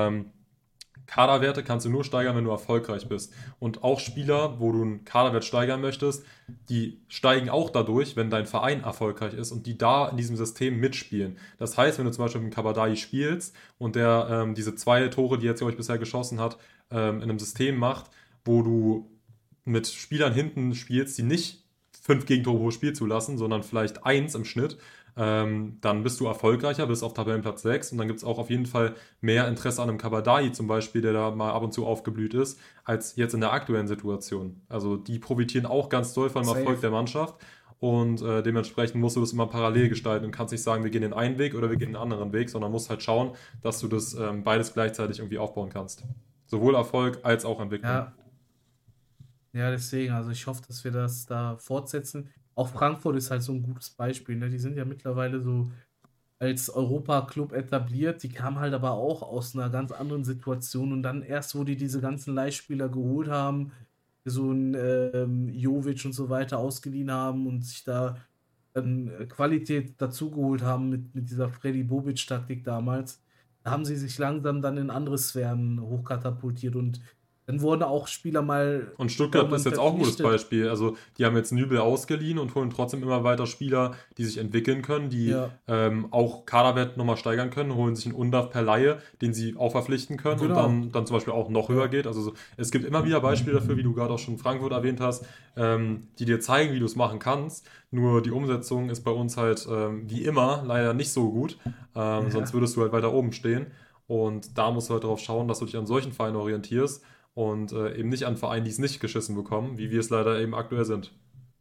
Kaderwerte kannst du nur steigern, wenn du erfolgreich bist. Und auch Spieler, wo du einen Kaderwert steigern möchtest, die steigen auch dadurch, wenn dein Verein erfolgreich ist und die da in diesem System mitspielen. Das heißt, wenn du zum Beispiel mit Kabadai spielst und der diese zwei Tore, die er jetzt, glaube ich, bisher geschossen hat, in einem System macht, wo du mit Spielern hinten spielst, die nicht 5 Gegentore pro Spiel zulassen, sondern vielleicht eins im Schnitt, dann bist du erfolgreicher, bist auf Tabellenplatz 6 und dann gibt es auch auf jeden Fall mehr Interesse an einem Kabadai zum Beispiel, der da mal ab und zu aufgeblüht ist, als jetzt in der aktuellen Situation. Also die profitieren auch ganz doll vom Erfolg safe. der Mannschaft und dementsprechend musst du das immer parallel gestalten und kannst nicht sagen, wir gehen den einen Weg oder wir gehen den anderen Weg, sondern musst halt schauen, dass du das beides gleichzeitig irgendwie aufbauen kannst. Sowohl Erfolg als auch Entwicklung. Ja, ja, deswegen, also ich hoffe, dass wir das da fortsetzen. Auch Frankfurt ist halt so ein gutes Beispiel, ne? Die sind ja mittlerweile so als Europa-Club etabliert. Die kamen halt aber auch aus einer ganz anderen Situation und dann erst, wo die diese ganzen Leihspieler geholt haben, so ein Jovic und so weiter ausgeliehen haben und sich da dann Qualität dazugeholt haben mit dieser Freddy Bobic-Taktik damals, da haben sie sich langsam dann in andere Sphären hochkatapultiert und Dann wurden auch Spieler mal Und Stuttgart irgendwann ist jetzt auch ein gutes verpflichtet. Beispiel. Also, die haben jetzt Nübel ausgeliehen und holen trotzdem immer weiter Spieler, die sich entwickeln können, die Ja, auch Kaderwert nochmal steigern können, holen sich einen Undav per Laie, den sie auch verpflichten können und genau. dann zum Beispiel auch noch höher Ja, geht. Also, es gibt immer wieder Beispiele dafür, wie du gerade auch schon Frankfurt erwähnt hast, die dir zeigen, wie du es machen kannst. Nur die Umsetzung ist bei uns halt wie immer leider nicht so gut. Sonst ja. würdest du halt weiter oben stehen. Und da musst du halt darauf schauen, dass du dich an solchen Vereinen orientierst und eben nicht an Vereinen, die es nicht geschissen bekommen, wie wir es leider eben aktuell sind.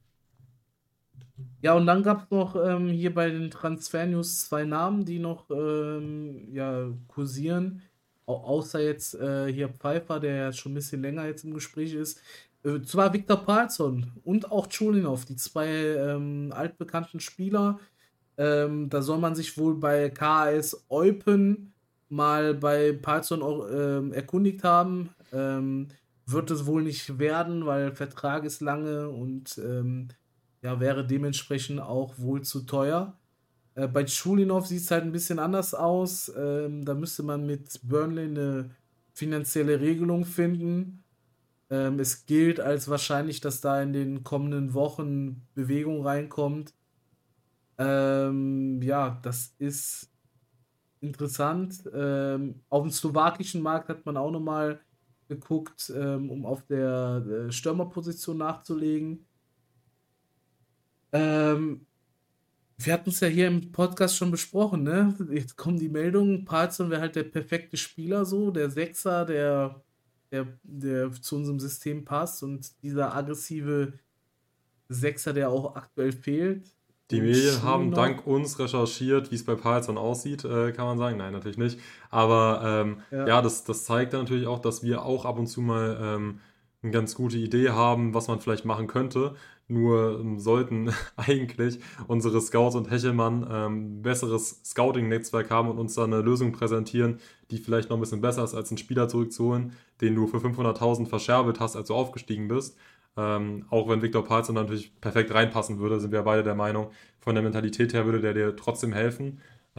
Ja, und dann gab es noch hier bei den Transfer-News zwei Namen, die noch ja, kursieren. Außer jetzt hier Pfeiffer, der ja schon ein bisschen länger jetzt im Gespräch ist. Zwar Viktor Palsson und auch Chulinov, die zwei altbekannten Spieler. Da soll man sich wohl bei KAS Eupen mal bei Palsson auch, erkundigt haben. Wird es wohl nicht werden, weil Vertrag ist lange und ja, wäre dementsprechend auch wohl zu teuer. Bei Schulinov sieht es halt ein bisschen anders aus. Da müsste man mit Burnley eine finanzielle Regelung finden. Es gilt als wahrscheinlich, dass da in den kommenden Wochen Bewegung reinkommt. Ja, das ist interessant. Auf dem slowakischen Markt hat man auch nochmal geguckt, um auf der Stürmerposition nachzulegen. Ähm, Wir hatten es ja hier im Podcast schon besprochen, ne? Jetzt kommen die Meldungen, Palsson wäre halt der perfekte Spieler so, der Sechser, der zu unserem System passt und dieser aggressive Sechser, der auch aktuell fehlt. Die Und Medien haben Schulinov, dank uns recherchiert, wie es bei Palsson aussieht, kann man sagen. Nein, natürlich nicht. Aber ja, ja, das zeigt dann natürlich auch, dass wir auch ab und zu mal eine ganz gute Idee haben, was man vielleicht machen könnte. Nur sollten eigentlich unsere Scouts und Hechelmann ein besseres Scouting-Netzwerk haben und uns dann eine Lösung präsentieren, die vielleicht noch ein bisschen besser ist, als einen Spieler zurückzuholen, den du für 500.000 verscherbelt hast, als du aufgestiegen bist. Auch wenn Viktor Palsson natürlich perfekt reinpassen würde, sind wir beide der Meinung. Von der Mentalität her würde der dir trotzdem helfen.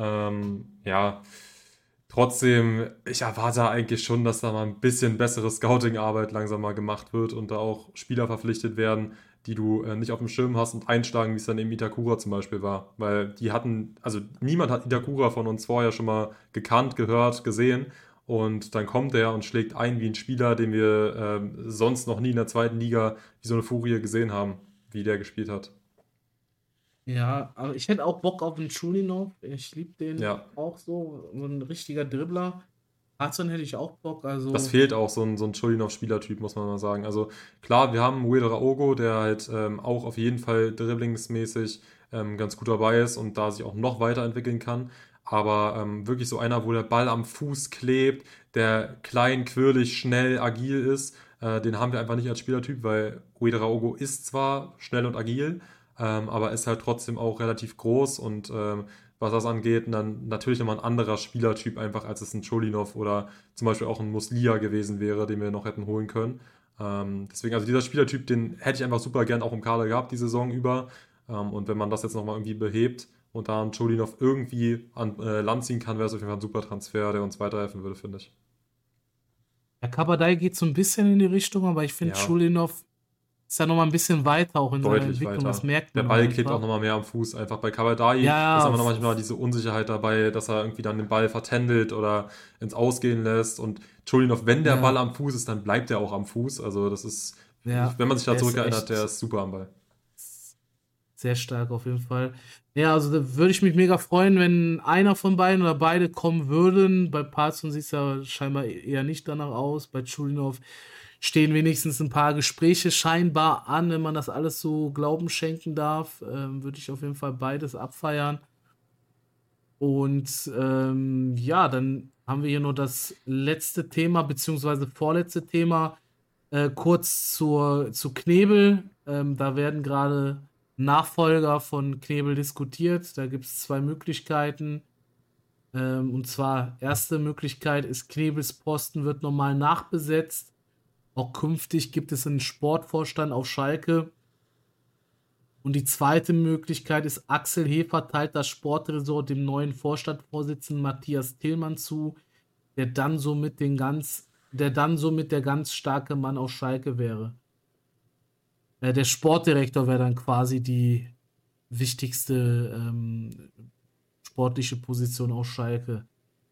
Ja, trotzdem, ich erwarte eigentlich schon, dass da mal ein bisschen bessere Scouting-Arbeit langsam mal gemacht wird und da auch Spieler verpflichtet werden, die du nicht auf dem Schirm hast und einschlagen, wie es dann eben Itakura zum Beispiel war. Weil die hatten, also niemand hat Itakura von uns vorher schon mal gekannt, gehört, gesehen. Und dann kommt er und schlägt ein wie ein Spieler, den wir sonst noch nie in der zweiten Liga wie so eine Furie gesehen haben, wie der gespielt hat. ja, aber ich hätte auch Bock auf einen Schulinov. Ich liebe den Ja, auch so ein richtiger Dribbler. Palsson hätte ich auch Bock, das also, fehlt auch, so ein Chulinov-Spielertyp, muss man mal sagen. Also klar, wir haben Will Raogo, der halt auch auf jeden Fall dribblingsmäßig ganz gut dabei ist und da sich auch noch weiterentwickeln kann. Aber wirklich so einer, wo der Ball am Fuß klebt, der klein, quirlig, schnell, agil ist, den haben wir einfach nicht als Spielertyp, weil Will Raogo ist zwar schnell und agil, aber ist halt trotzdem auch relativ groß und was das angeht, dann natürlich nochmal ein anderer Spielertyp einfach, als es ein Cholinov oder zum Beispiel auch ein Muslia gewesen wäre, den wir noch hätten holen können. Deswegen, also dieser Spielertyp, den hätte ich einfach super gern auch im Kader gehabt, die Saison über. Und wenn man das jetzt nochmal irgendwie behebt und da einen Cholinov irgendwie an Land ziehen kann, wäre es auf jeden Fall ein super Transfer, der uns weiterhelfen würde, finde ich. der Kabadai geht so ein bisschen in die Richtung, aber ich finde, Ja, Schulinov ist da nochmal ein bisschen weiter auch in seiner deutlich Entwicklung. Das weiter. merkt Der man auch Ball klebt auch einfach. nochmal mehr am Fuß. Einfach bei Kabadai ist Ja, einfach noch manchmal diese Unsicherheit dabei, dass er irgendwie dann den Ball vertändelt oder ins Ausgehen lässt. Und Cholinov, wenn der Ball ja, am Fuß ist, dann bleibt er auch am Fuß. Also das ist, ja, wenn man sich da der ist zurückerinnert, der echt ist super am Ball. sehr stark auf jeden Fall. Ja, also da würde ich mich mega freuen, wenn einer von beiden oder beide kommen würden. Bei Parzon sieht es ja scheinbar eher nicht danach aus. Bei Chulinov stehen wenigstens ein paar Gespräche scheinbar an, wenn man das alles so Glauben schenken darf. Würde ich auf jeden Fall beides abfeiern. Und ja, dann haben wir hier noch das letzte Thema, beziehungsweise vorletzte Thema, kurz zu Knebel. Da werden gerade Nachfolger von Knebel diskutiert. Da gibt es zwei Möglichkeiten. Und zwar, erste Möglichkeit ist, Knebels Posten wird normal nachbesetzt. Auch künftig gibt es einen Sportvorstand auf Schalke. Und die zweite Möglichkeit ist, Axel Hefer teilt das Sportresort dem neuen Vorstandvorsitzenden Matthias Tillmann zu, der dann somit den ganz der dann somit der ganz starke Mann auf Schalke wäre. Der Sportdirektor wäre dann quasi die wichtigste sportliche Position auf Schalke.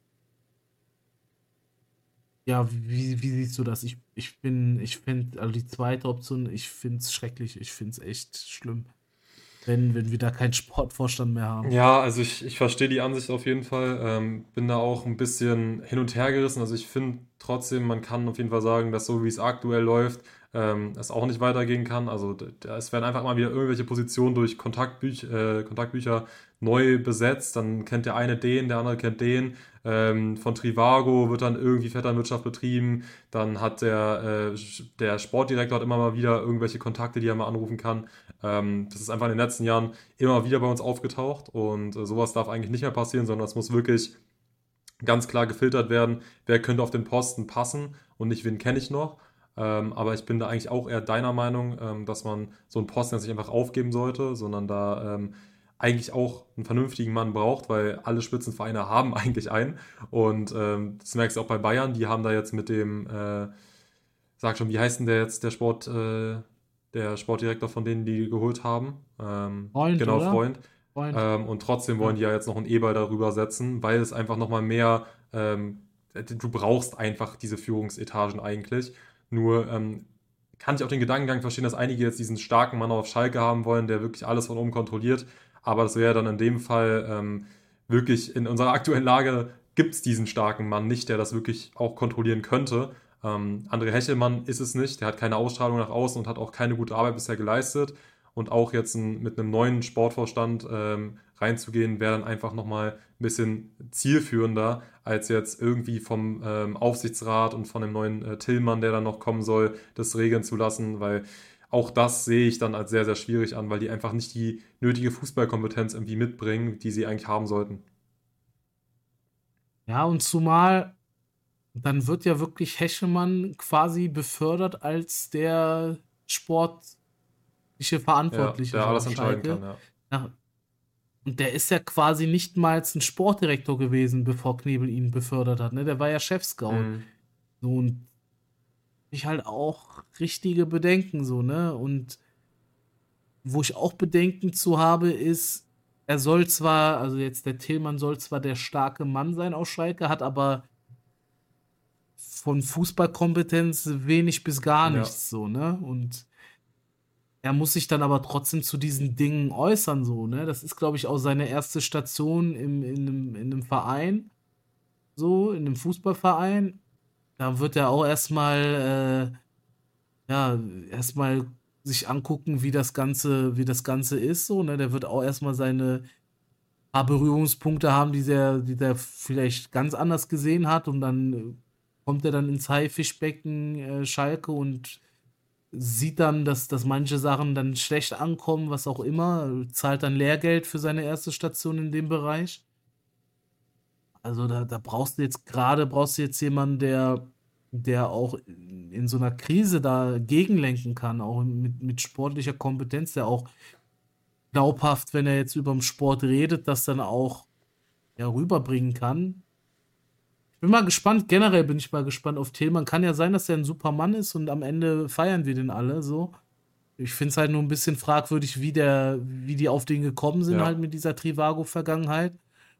Ja, wie siehst du das? Ich finde, also die zweite Option, ich finde es schrecklich, ich finde es echt schlimm, wenn wir da keinen Sportvorstand mehr haben. Ja, also ich verstehe die Ansicht auf jeden Fall. Bin da auch ein bisschen hin und her gerissen. Also ich finde trotzdem, man kann auf jeden Fall sagen, dass so wie es aktuell läuft, es auch nicht weitergehen kann. Also es werden einfach mal wieder irgendwelche Positionen durch Kontaktbücher neu besetzt. Dann kennt der eine den, der andere kennt den. Von Trivago wird dann irgendwie Vetternwirtschaft betrieben. Dann hat der Sportdirektor hat immer mal wieder irgendwelche Kontakte, die er mal anrufen kann. Das ist einfach in den letzten Jahren immer wieder bei uns aufgetaucht und sowas darf eigentlich nicht mehr passieren, sondern es muss wirklich ganz klar gefiltert werden, wer könnte auf den Posten passen und nicht, wen kenne ich noch. Aber ich bin da eigentlich auch eher deiner Meinung, dass man so einen Posten jetzt nicht einfach aufgeben sollte, sondern da eigentlich auch einen vernünftigen Mann braucht, weil alle Spitzenvereine haben eigentlich einen. Und das merkst du auch bei Bayern, die haben da jetzt mit dem, sag schon, wie heißt denn der jetzt, der Sportdirektor von denen, die geholt haben? Freund, Genau, oder? Freund. Freund. Und trotzdem wollen Ja. die ja jetzt noch einen Eberl darüber setzen, weil es einfach nochmal mehr, du brauchst einfach diese Führungsetagen eigentlich. Nur kann ich auch den Gedankengang verstehen, dass einige jetzt diesen starken Mann auf Schalke haben wollen, der wirklich alles von oben kontrolliert. Aber das wäre dann in dem Fall wirklich in unserer aktuellen Lage gibt es diesen starken Mann nicht, der das wirklich auch kontrollieren könnte. André Hechelmann ist es nicht, der hat keine Ausstrahlung nach außen und hat auch keine gute Arbeit bisher geleistet. Und auch jetzt mit einem neuen Sportvorstand reinzugehen, wäre dann einfach nochmal ein bisschen zielführender, als jetzt irgendwie vom Aufsichtsrat und von dem neuen Tillmann, der dann noch kommen soll, das regeln zu lassen, weil auch das sehe ich dann als sehr, sehr schwierig an, weil die einfach nicht die nötige Fußballkompetenz irgendwie mitbringen, die sie eigentlich haben sollten. Ja, und zumal dann wird ja wirklich Heschemann quasi befördert als der sportliche Ja, Verantwortliche der so alles auf entscheiden kann, Schalke. ja. Ja, und der ist ja quasi nicht mal ein Sportdirektor gewesen, bevor Knebel ihn befördert hat. Ne? Der war ja Chefscout. Mhm. So, und ich halt auch richtige Bedenken, so, ne? Und wo ich auch Bedenken zu habe, ist, er soll zwar, also jetzt der Tillmann soll zwar der starke Mann sein aus Schalke, hat aber von Fußballkompetenz wenig bis gar Ja. nichts, so, ne? Und er muss sich dann aber trotzdem zu diesen Dingen äußern, so, ne? Das ist, glaube ich, auch seine erste Station in einem Verein, so, in einem Fußballverein. Da wird er auch erstmal sich angucken, wie das Ganze ist, so, ne? Der wird auch erstmal seine paar Berührungspunkte haben, die der vielleicht ganz anders gesehen hat und dann kommt er dann ins Haifischbecken Schalke und sieht dann, dass manche Sachen dann schlecht ankommen, was auch immer, zahlt dann Lehrgeld für seine erste Station in dem Bereich. Also da brauchst du jetzt jemanden, der auch in so einer Krise da gegenlenken kann, auch mit sportlicher Kompetenz, der auch glaubhaft, wenn er jetzt über den Sport redet, das dann auch ja, rüberbringen kann. Ich bin mal gespannt, generell bin ich mal gespannt auf Tillmann. Kann ja sein, dass er ein super Mann ist und am Ende feiern wir den alle so. Ich finde es halt nur ein bisschen fragwürdig, wie die auf den gekommen sind, Ja. halt mit dieser Trivago-Vergangenheit.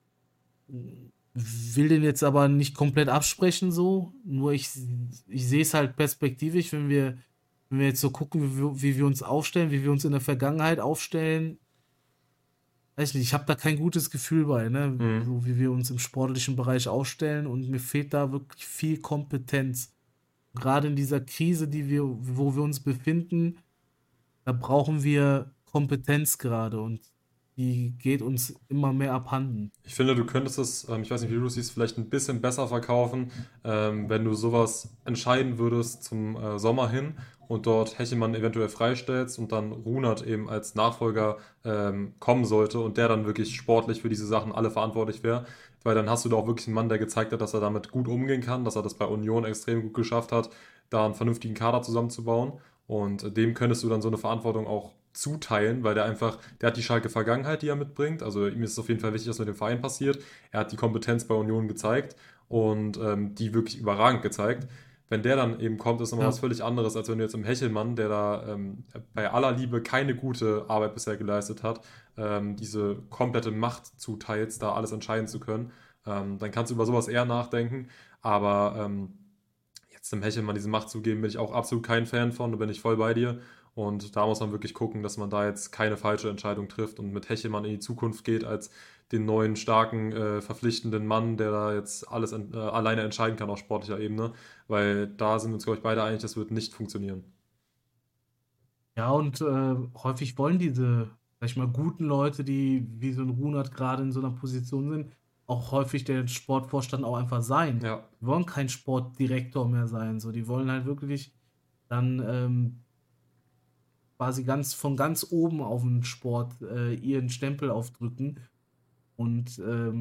Will den jetzt aber nicht komplett absprechen, so. Nur ich sehe es halt perspektivisch, wenn wir jetzt so gucken, wie wir uns aufstellen, wie wir uns in der Vergangenheit aufstellen. Weiß nicht, ich habe da kein gutes Gefühl bei, ne? Mhm. So wie wir uns im sportlichen Bereich aufstellen und mir fehlt da wirklich viel Kompetenz. Gerade in dieser Krise, wo wir uns befinden, da brauchen wir Kompetenz gerade und die geht uns immer mehr abhanden. Ich finde, du könntest es, ich weiß nicht, wie du es siehst, vielleicht ein bisschen besser verkaufen, wenn du sowas entscheiden würdest zum Sommer hin und dort Hechelmann eventuell freistellst und dann Runert eben als Nachfolger kommen sollte und der dann wirklich sportlich für diese Sachen alle verantwortlich wäre. Weil dann hast du da auch wirklich einen Mann, der gezeigt hat, dass er damit gut umgehen kann, dass er das bei Union extrem gut geschafft hat, da einen vernünftigen Kader zusammenzubauen. Und dem könntest du dann so eine Verantwortung auch zuteilen, weil der hat die Schalke Vergangenheit, die er mitbringt. Also ihm ist es auf jeden Fall wichtig, was mit dem Verein passiert. Er hat die Kompetenz bei Union gezeigt und die wirklich überragend gezeigt. wenn der dann eben kommt, ist nochmal Ja. was völlig anderes, als wenn du jetzt im Hechelmann, der da bei aller Liebe keine gute Arbeit bisher geleistet hat, diese komplette Macht zuteilst, da alles entscheiden zu können. Dann kannst du über sowas eher nachdenken, aber jetzt dem Hechelmann diese Macht zu geben, bin ich auch absolut kein Fan von, da bin ich voll bei dir. Und da muss man wirklich gucken, dass man da jetzt keine falsche Entscheidung trifft und mit Hechelmann in die Zukunft geht, als den neuen, starken, verpflichtenden Mann, der da jetzt alles alleine entscheiden kann auf sportlicher Ebene. Weil da sind wir uns, glaube ich, beide einig, das wird nicht funktionieren. Ja, und häufig wollen diese, sag ich mal, guten Leute, die wie so ein Runert gerade in so einer Position sind, auch häufig der Sportvorstand auch einfach sein. Ja, Die wollen kein Sportdirektor mehr sein. So, die wollen halt wirklich dann quasi von ganz oben auf den Sport ihren Stempel aufdrücken. Und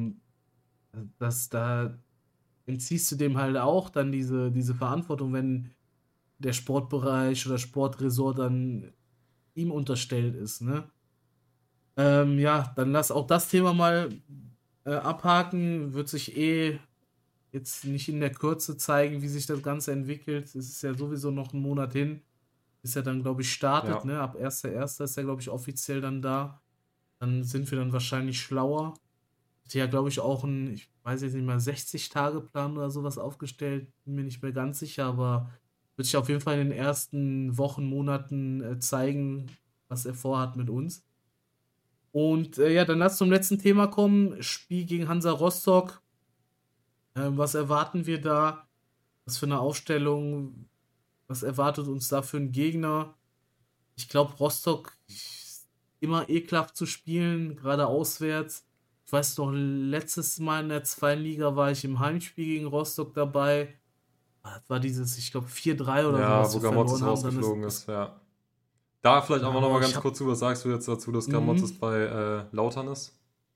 da entziehst du dem halt auch dann diese Verantwortung, wenn der Sportbereich oder Sportressort dann ihm unterstellt ist, ne? Ja, dann lass auch das Thema mal abhaken. Wird sich jetzt nicht in der Kürze zeigen, wie sich das Ganze entwickelt. Es ist ja sowieso noch ein Monat hin, bis er dann, glaube ich, startet, ja. ne? Ab 1.1. ist er, glaube ich, offiziell dann da. Dann sind wir dann wahrscheinlich schlauer. Hat ja, glaube ich, auch ich weiß jetzt nicht mal, 60-Tage-Plan oder sowas aufgestellt. Bin mir nicht mehr ganz sicher, aber wird sich auf jeden Fall in den ersten Wochen, Monaten zeigen, was er vorhat mit uns. Und ja, dann lass zum letzten Thema kommen. Spiel gegen Hansa Rostock. Was erwarten wir da? Was für eine Aufstellung? Was erwartet uns da für einen Gegner? Ich glaube, Rostock ist immer ekelhaft zu spielen, gerade auswärts. Ich weiß noch, letztes Mal in der zweiten Liga war ich im Heimspiel gegen Rostock dabei. Das war dieses, ich glaube, 4-3 oder so, Ja, was wo wir Gramotzes verloren haben. Dann rausgeflogen ist, ja. Da vielleicht auch ja, noch aber mal ich ganz habe, kurz zu, was sagst du jetzt dazu, dass Gramotzes bei Lautern ist?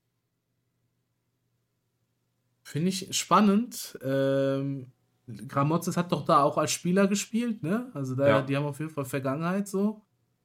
finde ich spannend. Gramotzes hat doch da auch als Spieler gespielt, ne? Also Ja, die haben auf jeden Fall Vergangenheit so.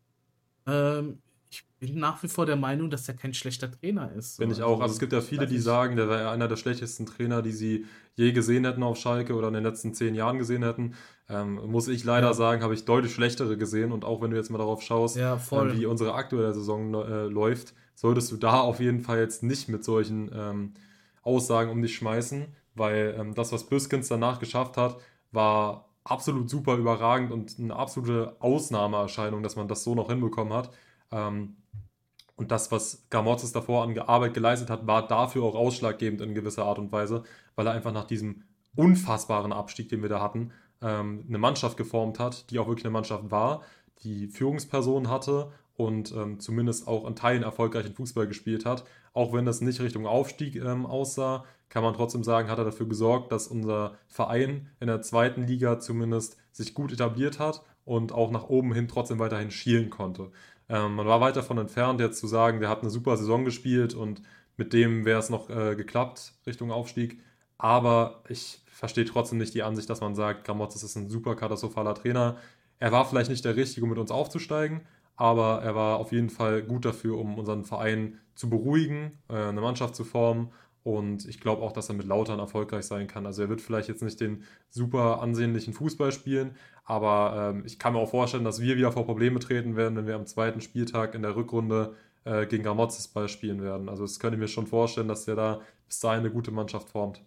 Ich bin nach wie vor der Meinung, dass er kein schlechter Trainer ist. So. bin ich auch. Also es Also, gibt ja ich viele, weiß die nicht. sagen, der wäre einer der schlechtesten Trainer, die sie je gesehen hätten auf Schalke oder in den letzten 10 Jahren gesehen hätten. Muss ich leider Ja, sagen, habe ich deutlich schlechtere gesehen. Und auch wenn du jetzt mal darauf schaust, ja, voll. wie unsere aktuelle Saison läuft, solltest du da auf jeden Fall jetzt nicht mit solchen Aussagen um dich schmeißen, weil das, was Büskens danach geschafft hat, war absolut super überragend und eine absolute Ausnahmeerscheinung, dass man das so noch hinbekommen hat. Ähm, und das, was Gramotzes davor an Arbeit geleistet hat, war dafür auch ausschlaggebend in gewisser Art und Weise, weil er einfach nach diesem unfassbaren Abstieg, den wir da hatten, eine Mannschaft geformt hat, die auch wirklich eine Mannschaft war, die Führungspersonen hatte und zumindest auch in Teilen erfolgreichen Fußball gespielt hat. Auch wenn das nicht Richtung Aufstieg aussah, kann man trotzdem sagen, hat er dafür gesorgt, dass unser Verein in der zweiten Liga zumindest sich gut etabliert hat und auch nach oben hin trotzdem weiterhin schielen konnte. Man war weit davon entfernt, jetzt zu sagen, der hat eine super Saison gespielt und mit dem wäre es noch geklappt Richtung Aufstieg. Aber ich verstehe trotzdem nicht die Ansicht, dass man sagt, Gramotzes ist ein super katastrophaler Trainer. Er war vielleicht nicht der Richtige, um mit uns aufzusteigen, aber er war auf jeden Fall gut dafür, um unseren Verein zu beruhigen, eine Mannschaft zu formen. Und ich glaube auch, dass er mit Lautern erfolgreich sein kann. Also er wird vielleicht jetzt nicht den super ansehnlichen Fußball spielen, aber ich kann mir auch vorstellen, dass wir wieder vor Probleme treten werden, wenn wir am zweiten Spieltag in der Rückrunde gegen Gramotzes Ball spielen werden. Also das könnte ich mir schon vorstellen, dass der da bis dahin eine gute Mannschaft formt.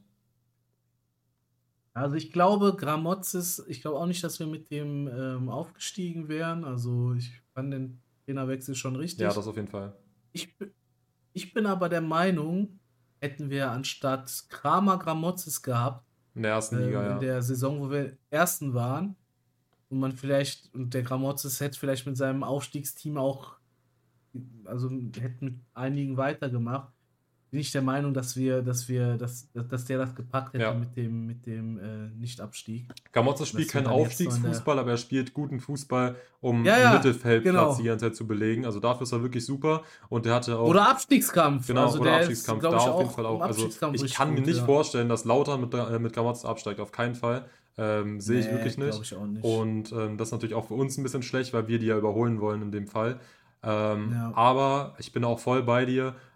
Also ich glaube auch nicht, dass wir mit dem aufgestiegen wären. Also ich fand den Trainerwechsel schon Ja, richtig. das auf jeden Fall. Ich, b- Ich bin aber der Meinung, hätten wir anstatt Kramer Gramotzes gehabt, In der ersten Liga, in ja. der Saison, wo wir Ersten waren, und der Gramotzes hätte vielleicht mit seinem Aufstiegsteam auch, also hätte mit einigen weitergemacht, bin ich der Meinung, dass der das gepackt hätte Ja. mit dem Nicht-Abstieg. Gramotzes spielt Dass wir keinen dann jetzt noch in der. Aufstiegsfußball, aber er spielt guten Fußball, um Ja, einen ja, Mittelfeldplatz die genau. ganze Zeit zu belegen. Also dafür ist er wirklich super. Und der hatte auch. Oder Abstiegskampf. Genau, Also oder der ist, Abstiegskampf, glaube da ich, auf jeden auch Fall im auch. Also Abstiegskampf ich richtig kann mir gut, nicht ja. vorstellen, dass Lautern mit Gramotzes absteigt, auf keinen Fall. Sehe ich Nee, wirklich glaube nicht. ich auch nicht. Und das ist natürlich auch für uns ein bisschen schlecht, weil wir die ja überholen wollen in dem Fall. Ja. Aber ich bin auch voll bei dir.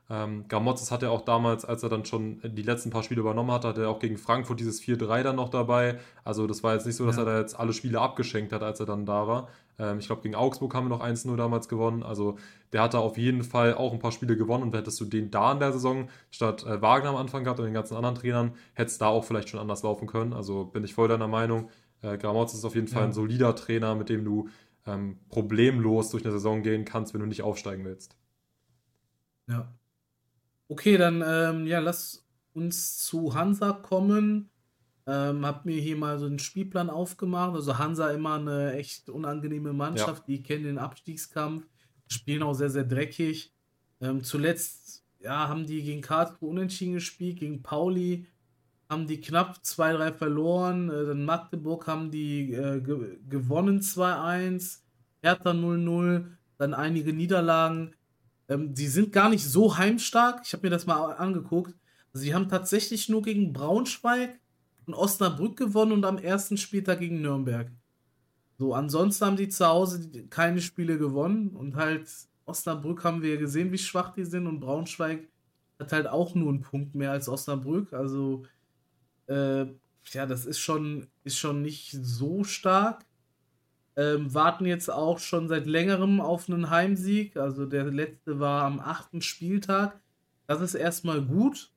Gramotzes hat er auch damals, als er dann schon die letzten paar Spiele übernommen hat er auch gegen Frankfurt dieses 4-3 dann noch dabei. Also das war jetzt nicht so, dass er Ja. da jetzt alle Spiele abgeschenkt hat, als er dann da war. Ich glaube, gegen Augsburg haben wir noch 1-0 damals gewonnen. Also der hat da auf jeden Fall auch ein paar Spiele gewonnen. Und hättest du den da in der Saison statt Wagner am Anfang gehabt und den ganzen anderen Trainern, hätte es da auch vielleicht schon anders laufen können. Also bin ich voll deiner Meinung. Gramotzes ist auf jeden Fall ein Ja. solider Trainer, mit dem du problemlos durch eine Saison gehen kannst, wenn du nicht aufsteigen willst. Ja. Okay, dann ja, lass uns zu Hansa kommen. Hab mir hier mal so einen Spielplan aufgemacht. Also Hansa immer eine echt unangenehme Ja, Mannschaft, die kennen den Abstiegskampf, spielen auch sehr, sehr dreckig. Zuletzt ja, haben die gegen Karlsruhe unentschieden gespielt, gegen Pauli haben die knapp 2-3 verloren. Dann Magdeburg haben die gewonnen 2-1, Hertha 0-0, dann einige Niederlagen. Die sind gar nicht so heimstark. Ich habe mir das mal angeguckt. Also sie haben tatsächlich nur gegen Braunschweig und Osnabrück gewonnen und am ersten Spieltag gegen Nürnberg. So, ansonsten haben die zu Hause keine Spiele gewonnen und halt Osnabrück haben wir gesehen, wie schwach die sind und Braunschweig hat halt auch nur einen Punkt mehr als Osnabrück. Also, äh, ja, das ist schon nicht so stark. Warten jetzt auch schon seit längerem auf einen Heimsieg. Also der letzte war am 8. Spieltag. Das ist erstmal gut.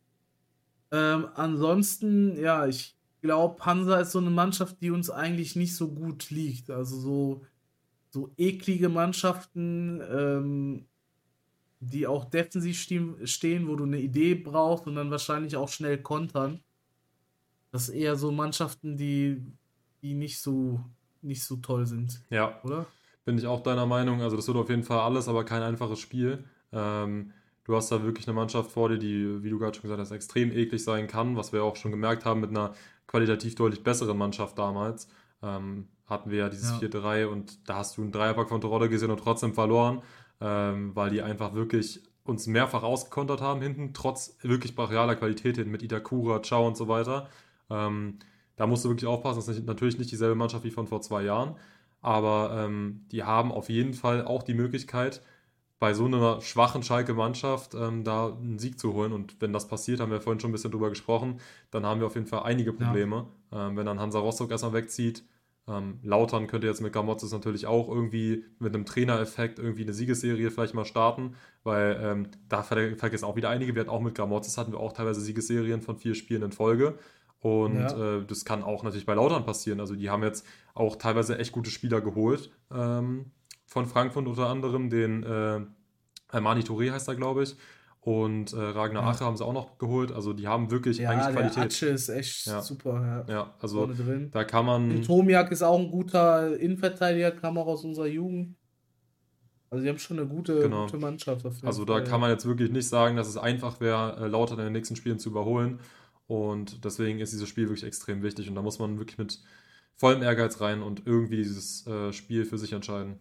Ansonsten, ja, ich glaube, Hansa ist so eine Mannschaft, die uns eigentlich nicht so gut liegt. Also so eklige Mannschaften, die auch defensiv stehen, wo du eine Idee brauchst und dann wahrscheinlich auch schnell kontern. Das ist eher so Mannschaften, die nicht so toll sind, ja. oder? Bin ich auch deiner Meinung. Also das wird auf jeden Fall alles, aber kein einfaches Spiel. Du hast da wirklich eine Mannschaft vor dir, die, wie du gerade schon gesagt hast, extrem eklig sein kann, was wir auch schon gemerkt haben mit einer qualitativ deutlich besseren Mannschaft damals. Hatten wir ja dieses Ja. 4-3 und da hast du einen Dreierpack von Terodde gesehen und trotzdem verloren, weil die einfach wirklich uns mehrfach ausgekontert haben hinten, trotz wirklich brachialer Qualität hinten mit Itakura, Ciao und so weiter. Ähm, Da musst du wirklich aufpassen, das ist natürlich nicht dieselbe Mannschaft wie von vor 2 Jahren, aber die haben auf jeden Fall auch die Möglichkeit, bei so einer schwachen Schalke-Mannschaft da einen Sieg zu holen. Und wenn das passiert, haben wir vorhin schon ein bisschen drüber gesprochen, dann haben wir auf jeden Fall einige Ja. Probleme. Wenn dann Hansa Rostock erstmal wegzieht, Lautern könnte jetzt mit Gramotzes natürlich auch irgendwie mit einem Trainereffekt irgendwie eine Siegesserie vielleicht mal starten, weil da vergessen auch wieder einige. Wir hatten auch mit Gramotzes hatten wir auch teilweise Siegesserien von 4 Spielen in Folge. Und Ja. das kann auch natürlich bei Lautern passieren. Also die haben jetzt auch teilweise echt gute Spieler geholt. Von Frankfurt unter anderem, den Mani Touré heißt er, glaube ich. Und Ragnar Ja. Ache haben sie auch noch geholt. Also die haben wirklich eigentlich Ja, der Qualität. Atsche ist echt Ja, super, ja. ja, also Vorne drin. da kann Den man, Tomiak ist auch ein guter Innenverteidiger, kam auch aus unserer Jugend. Also die haben schon eine gute genau, Mannschaft auf jeden also da Fall, kann ja. man jetzt wirklich nicht sagen, dass es einfach wäre, Lautern in den nächsten Spielen zu überholen. Und deswegen ist dieses Spiel wirklich extrem wichtig. Und da muss man wirklich mit vollem Ehrgeiz rein und irgendwie dieses Spiel für sich entscheiden.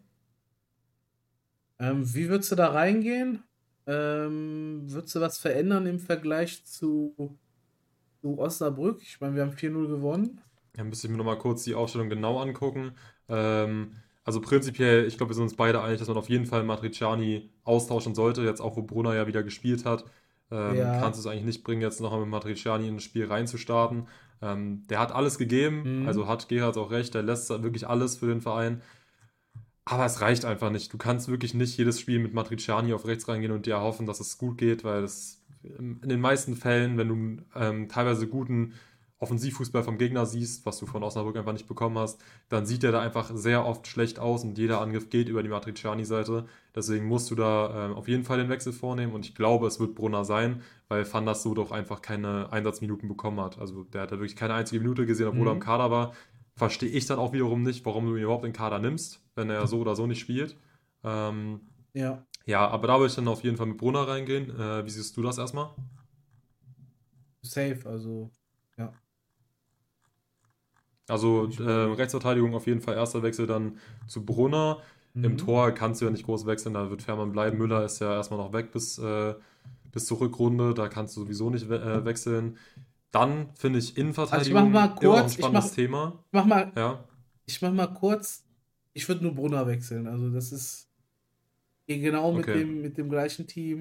Wie würdest du da reingehen? Würdest du was verändern im Vergleich zu Osnabrück? Ich meine, wir haben 4-0 gewonnen. Ja, müsste ich mir nochmal kurz die Aufstellung genau angucken. Also prinzipiell, ich glaube, wir sind uns beide einig, dass man auf jeden Fall Matriciani austauschen sollte. Jetzt auch, wo Brunner ja wieder gespielt hat, kannst Ja. du es eigentlich nicht bringen, jetzt nochmal mit Matriciani in das Spiel reinzustarten. Der hat alles gegeben, also Mhm. hat Gerhard auch recht, der lässt wirklich alles für den Verein. Aber es reicht einfach nicht. Du kannst wirklich nicht jedes Spiel mit Matriciani auf rechts reingehen und dir erhoffen, dass es gut geht, weil es in den meisten Fällen, wenn du teilweise guten Offensivfußball vom Gegner siehst, was du von Osnabrück einfach nicht bekommen hast, dann sieht der da einfach sehr oft schlecht aus und jeder Angriff geht über die Matriciani-Seite. Deswegen musst du da auf jeden Fall den Wechsel vornehmen und ich glaube, es wird Brunner sein, weil Van der so doch einfach keine Einsatzminuten bekommen hat. Also der hat da wirklich keine einzige Minute gesehen, obwohl er im Mhm. Kader war. Verstehe ich dann auch wiederum nicht, warum du ihn überhaupt in den Kader nimmst, wenn er so oder so nicht spielt. Ähm, Ja. ja, aber da würde ich dann auf jeden Fall mit Brunner reingehen. Wie siehst du das erstmal? Safe, also, ja, bin Also ich bei dir. Rechtsverteidigung auf jeden Fall erster Wechsel dann zu Brunner. Im Mhm. Tor kannst du ja nicht groß wechseln, da wird Fährmann bleiben. Müller ist ja erstmal noch weg bis zur Rückrunde, da kannst du sowieso nicht wechseln. Dann finde ich Also ich mach mal Innenverteidigung immer noch ein kurz, ich mach, spannendes Thema. mach mal, Ja, ich mach mal kurz, ich würde nur Brunner wechseln. Also das ist genau mit okay. dem gleichen Team.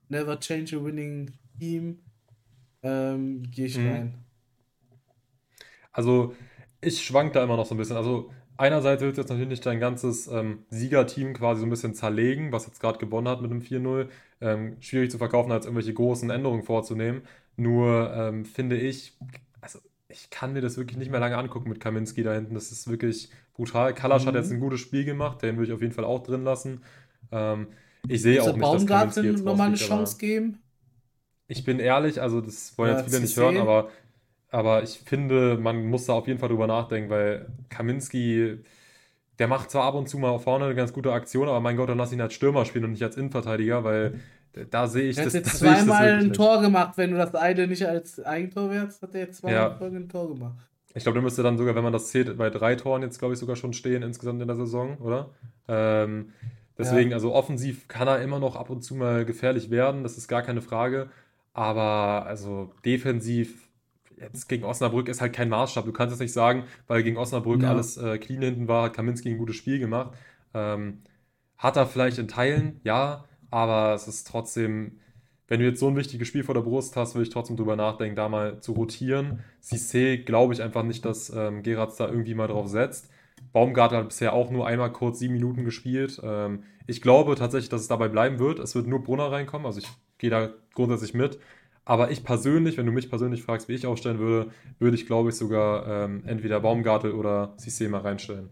Never change a winning team. Gehe ich Mhm. rein. Also, ich schwank da immer noch so ein bisschen. Also, einerseits willst du jetzt natürlich dein ganzes Siegerteam quasi so ein bisschen zerlegen, was jetzt gerade gewonnen hat mit dem 4-0. Schwierig zu verkaufen, als irgendwelche großen Änderungen vorzunehmen. Nur finde ich, also ich kann mir das wirklich nicht mehr lange angucken mit Kaminski da hinten. Das ist wirklich brutal. Kalasch hat jetzt ein Mhm. gutes Spiel gemacht, den würde ich auf jeden Fall auch drin lassen. Ähm, Ich sehe Willst du auch nicht, dass Kaminski Baumgarten jetzt nochmal eine rausfliegt, Chance aber geben? ich bin ehrlich, also das wollen jetzt Oder viele nicht hören, Cissé? aber ich finde, man muss da auf jeden Fall drüber nachdenken, weil Kaminski, der macht zwar ab und zu mal vorne eine ganz gute Aktion, aber mein Gott, dann lass ihn als Stürmer spielen und nicht als Innenverteidiger, weil da sehe ich Er hat das, da jetzt sehe ich das zweimal wirklich ein nicht. Tor gemacht. Wenn du das eine nicht als Eigentor wärst, hat er jetzt zweimal in Ja, Folge ein Tor gemacht. ich glaube, der müsste dann sogar, wenn man das zählt, bei 3 Toren jetzt, glaube ich, sogar schon stehen insgesamt in der Saison, oder? Ähm, Deswegen, Ja. also offensiv kann er immer noch ab und zu mal gefährlich werden, das ist gar keine Frage. Aber also defensiv, jetzt gegen Osnabrück ist halt kein Maßstab. Du kannst jetzt nicht sagen, weil gegen Osnabrück Ja. alles clean hinten war, hat Kaminski ein gutes Spiel gemacht. Ähm, Hat er vielleicht in Teilen, ja, aber es ist trotzdem, wenn du jetzt so ein wichtiges Spiel vor der Brust hast, würde ich trotzdem drüber nachdenken, da mal zu rotieren. Cissé glaube ich einfach nicht, dass Geratz da irgendwie mal drauf setzt. Baumgartel hat bisher auch nur einmal kurz 7 Minuten gespielt. Ich glaube tatsächlich, dass es dabei bleiben wird. Es wird nur Brunner reinkommen, also ich gehe da grundsätzlich mit. Aber ich persönlich, wenn du mich persönlich fragst, wie ich aufstellen würde, würde ich glaube ich sogar entweder Baumgartel oder Cissé mal reinstellen.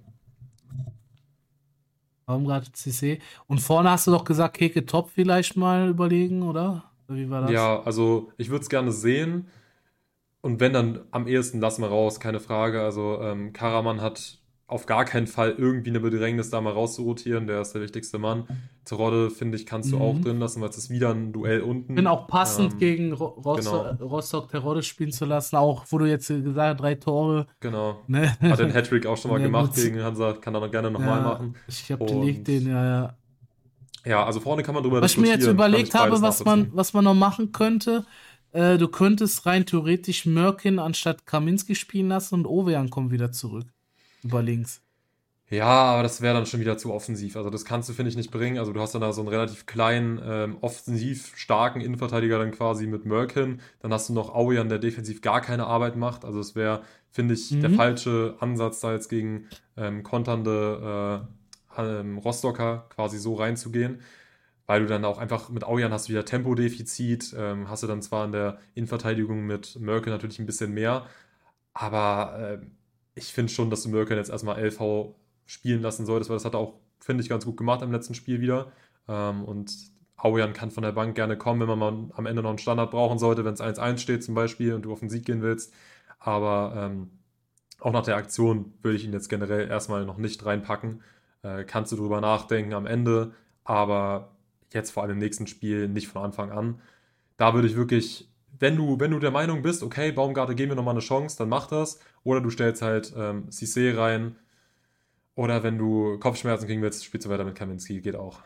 Baumgart, Cissé. Und vorne hast du doch gesagt, Keke Top vielleicht mal überlegen, oder? Oder wie war das? Ja, also ich würde es gerne sehen. Und wenn, dann am ehesten lassen wir raus, keine Frage. Also Karaman hat auf gar keinen Fall irgendwie eine Bedrängnis, da mal rauszurotieren. Der ist der wichtigste Mann. Terodde, finde ich, kannst du auch Mhm. drin lassen, weil es ist wieder ein Duell Bin unten. auch passend gegen Genau, Rostock Terodde spielen zu lassen, auch wo du jetzt gesagt hast, 3 Tore. genau. Ne? Hat den Hattrick auch schon mal Ne, gemacht gut. gegen Hansa, kann er noch gerne nochmal Ja, machen. ich habe belegt Und den, ja, ja. ja, also vorne kann man drüber Was ich mir jetzt diskutieren, kann ich überlegt habe, beides nachvollziehen. was man noch machen könnte, du könntest rein theoretisch Mörkin anstatt Kaminski spielen lassen und Ovejan kommt wieder zurück. Über links. Ja, aber das wäre dann schon wieder zu offensiv. Also das kannst du, finde ich, nicht bringen. Also du hast dann da so einen relativ kleinen, offensiv starken Innenverteidiger dann quasi mit Mörken. Dann hast du noch Aujan, der defensiv gar keine Arbeit macht. Also es wäre, finde ich, der Mhm. falsche Ansatz, da jetzt gegen konternde Rostocker quasi so reinzugehen. Weil du dann auch einfach mit Aujan hast du wieder Tempodefizit, hast du dann zwar in der Innenverteidigung mit Mörken natürlich ein bisschen mehr, aber ich finde schon, dass du Mörken jetzt erstmal LV spielen lassen solltest, weil das hat er auch, finde ich, ganz gut gemacht im letzten Spiel wieder. Und Aujan kann von der Bank gerne kommen, wenn man mal am Ende noch einen Standard brauchen sollte, wenn es 1-1 steht zum Beispiel und du auf den Sieg gehen willst. Aber auch nach der Aktion würde ich ihn jetzt generell erstmal noch nicht reinpacken. Kannst du drüber nachdenken am Ende, aber jetzt vor allem im nächsten Spiel nicht von Anfang an. Da würde ich wirklich, wenn du der Meinung bist, okay, Baumgartel, geben wir nochmal eine Chance, dann mach das. Oder du stellst halt Cissé rein. Oder wenn du Kopfschmerzen kriegen willst, spielst du weiter mit Kaminski, geht auch.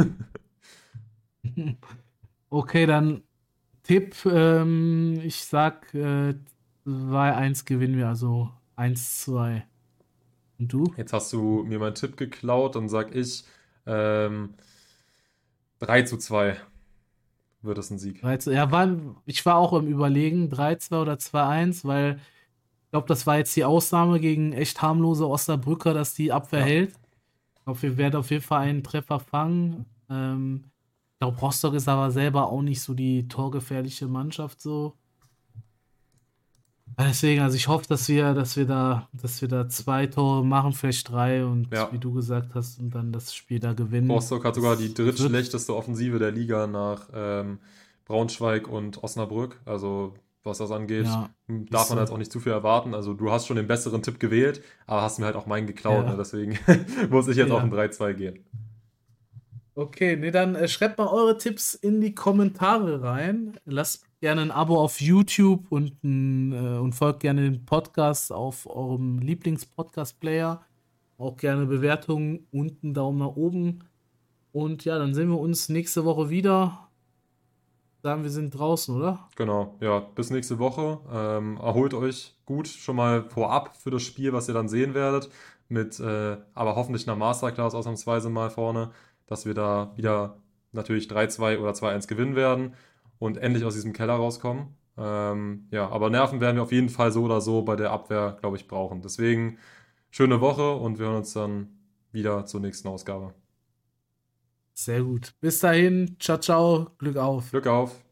Okay, dann Tipp, ich sag 2-1 gewinnen wir, also 1-2. Und du? Jetzt hast du mir meinen Tipp geklaut, dann sag ich ähm, 3-2 wird es ein Sieg. 3-2. Ja, ich war auch im Überlegen, 3-2 oder 2-1, weil ich glaube, das war jetzt die Ausnahme gegen echt harmlose Osnabrücker, dass die Abwehr Ja. hält. Ich glaube, wir werden auf jeden Fall einen Treffer fangen. Ich glaube, Rostock ist aber selber auch nicht so die torgefährliche Mannschaft so. Deswegen, also ich hoffe, dass wir da 2 Tore machen, vielleicht 3 und wie Ja. du gesagt hast, und dann das Spiel da gewinnen. Rostock hat sogar die Das wird, drittschlechteste Offensive der Liga nach Braunschweig und Osnabrück. Also was das angeht, ja, darf ist man so. jetzt auch nicht zu viel erwarten. Also du hast schon den besseren Tipp gewählt, aber hast mir halt auch meinen geklaut. Ne? Ja, Deswegen muss ich jetzt auf ein ja. 3-2 gehen. Okay, nee, dann schreibt mal eure Tipps in die Kommentare rein. Lasst gerne ein Abo auf YouTube und folgt gerne den Podcast auf eurem Lieblings-Podcast-Player. Auch gerne Bewertungen und einen Daumen nach oben. Und ja, dann sehen wir uns nächste Woche wieder. Sagen wir sind draußen, oder? Genau, ja, bis nächste Woche. Erholt euch gut schon mal vorab für das Spiel, was ihr dann sehen werdet. Mit aber hoffentlich einer Masterclass ausnahmsweise mal vorne, dass wir da wieder natürlich 3-2 oder 2-1 gewinnen werden und endlich aus diesem Keller rauskommen. Ja, aber Nerven werden wir auf jeden Fall so oder so bei der Abwehr, glaube ich, brauchen. Deswegen schöne Woche und wir hören uns dann wieder zur nächsten Ausgabe. Sehr gut. Bis dahin, ciao, ciao, Glück auf. Glück auf!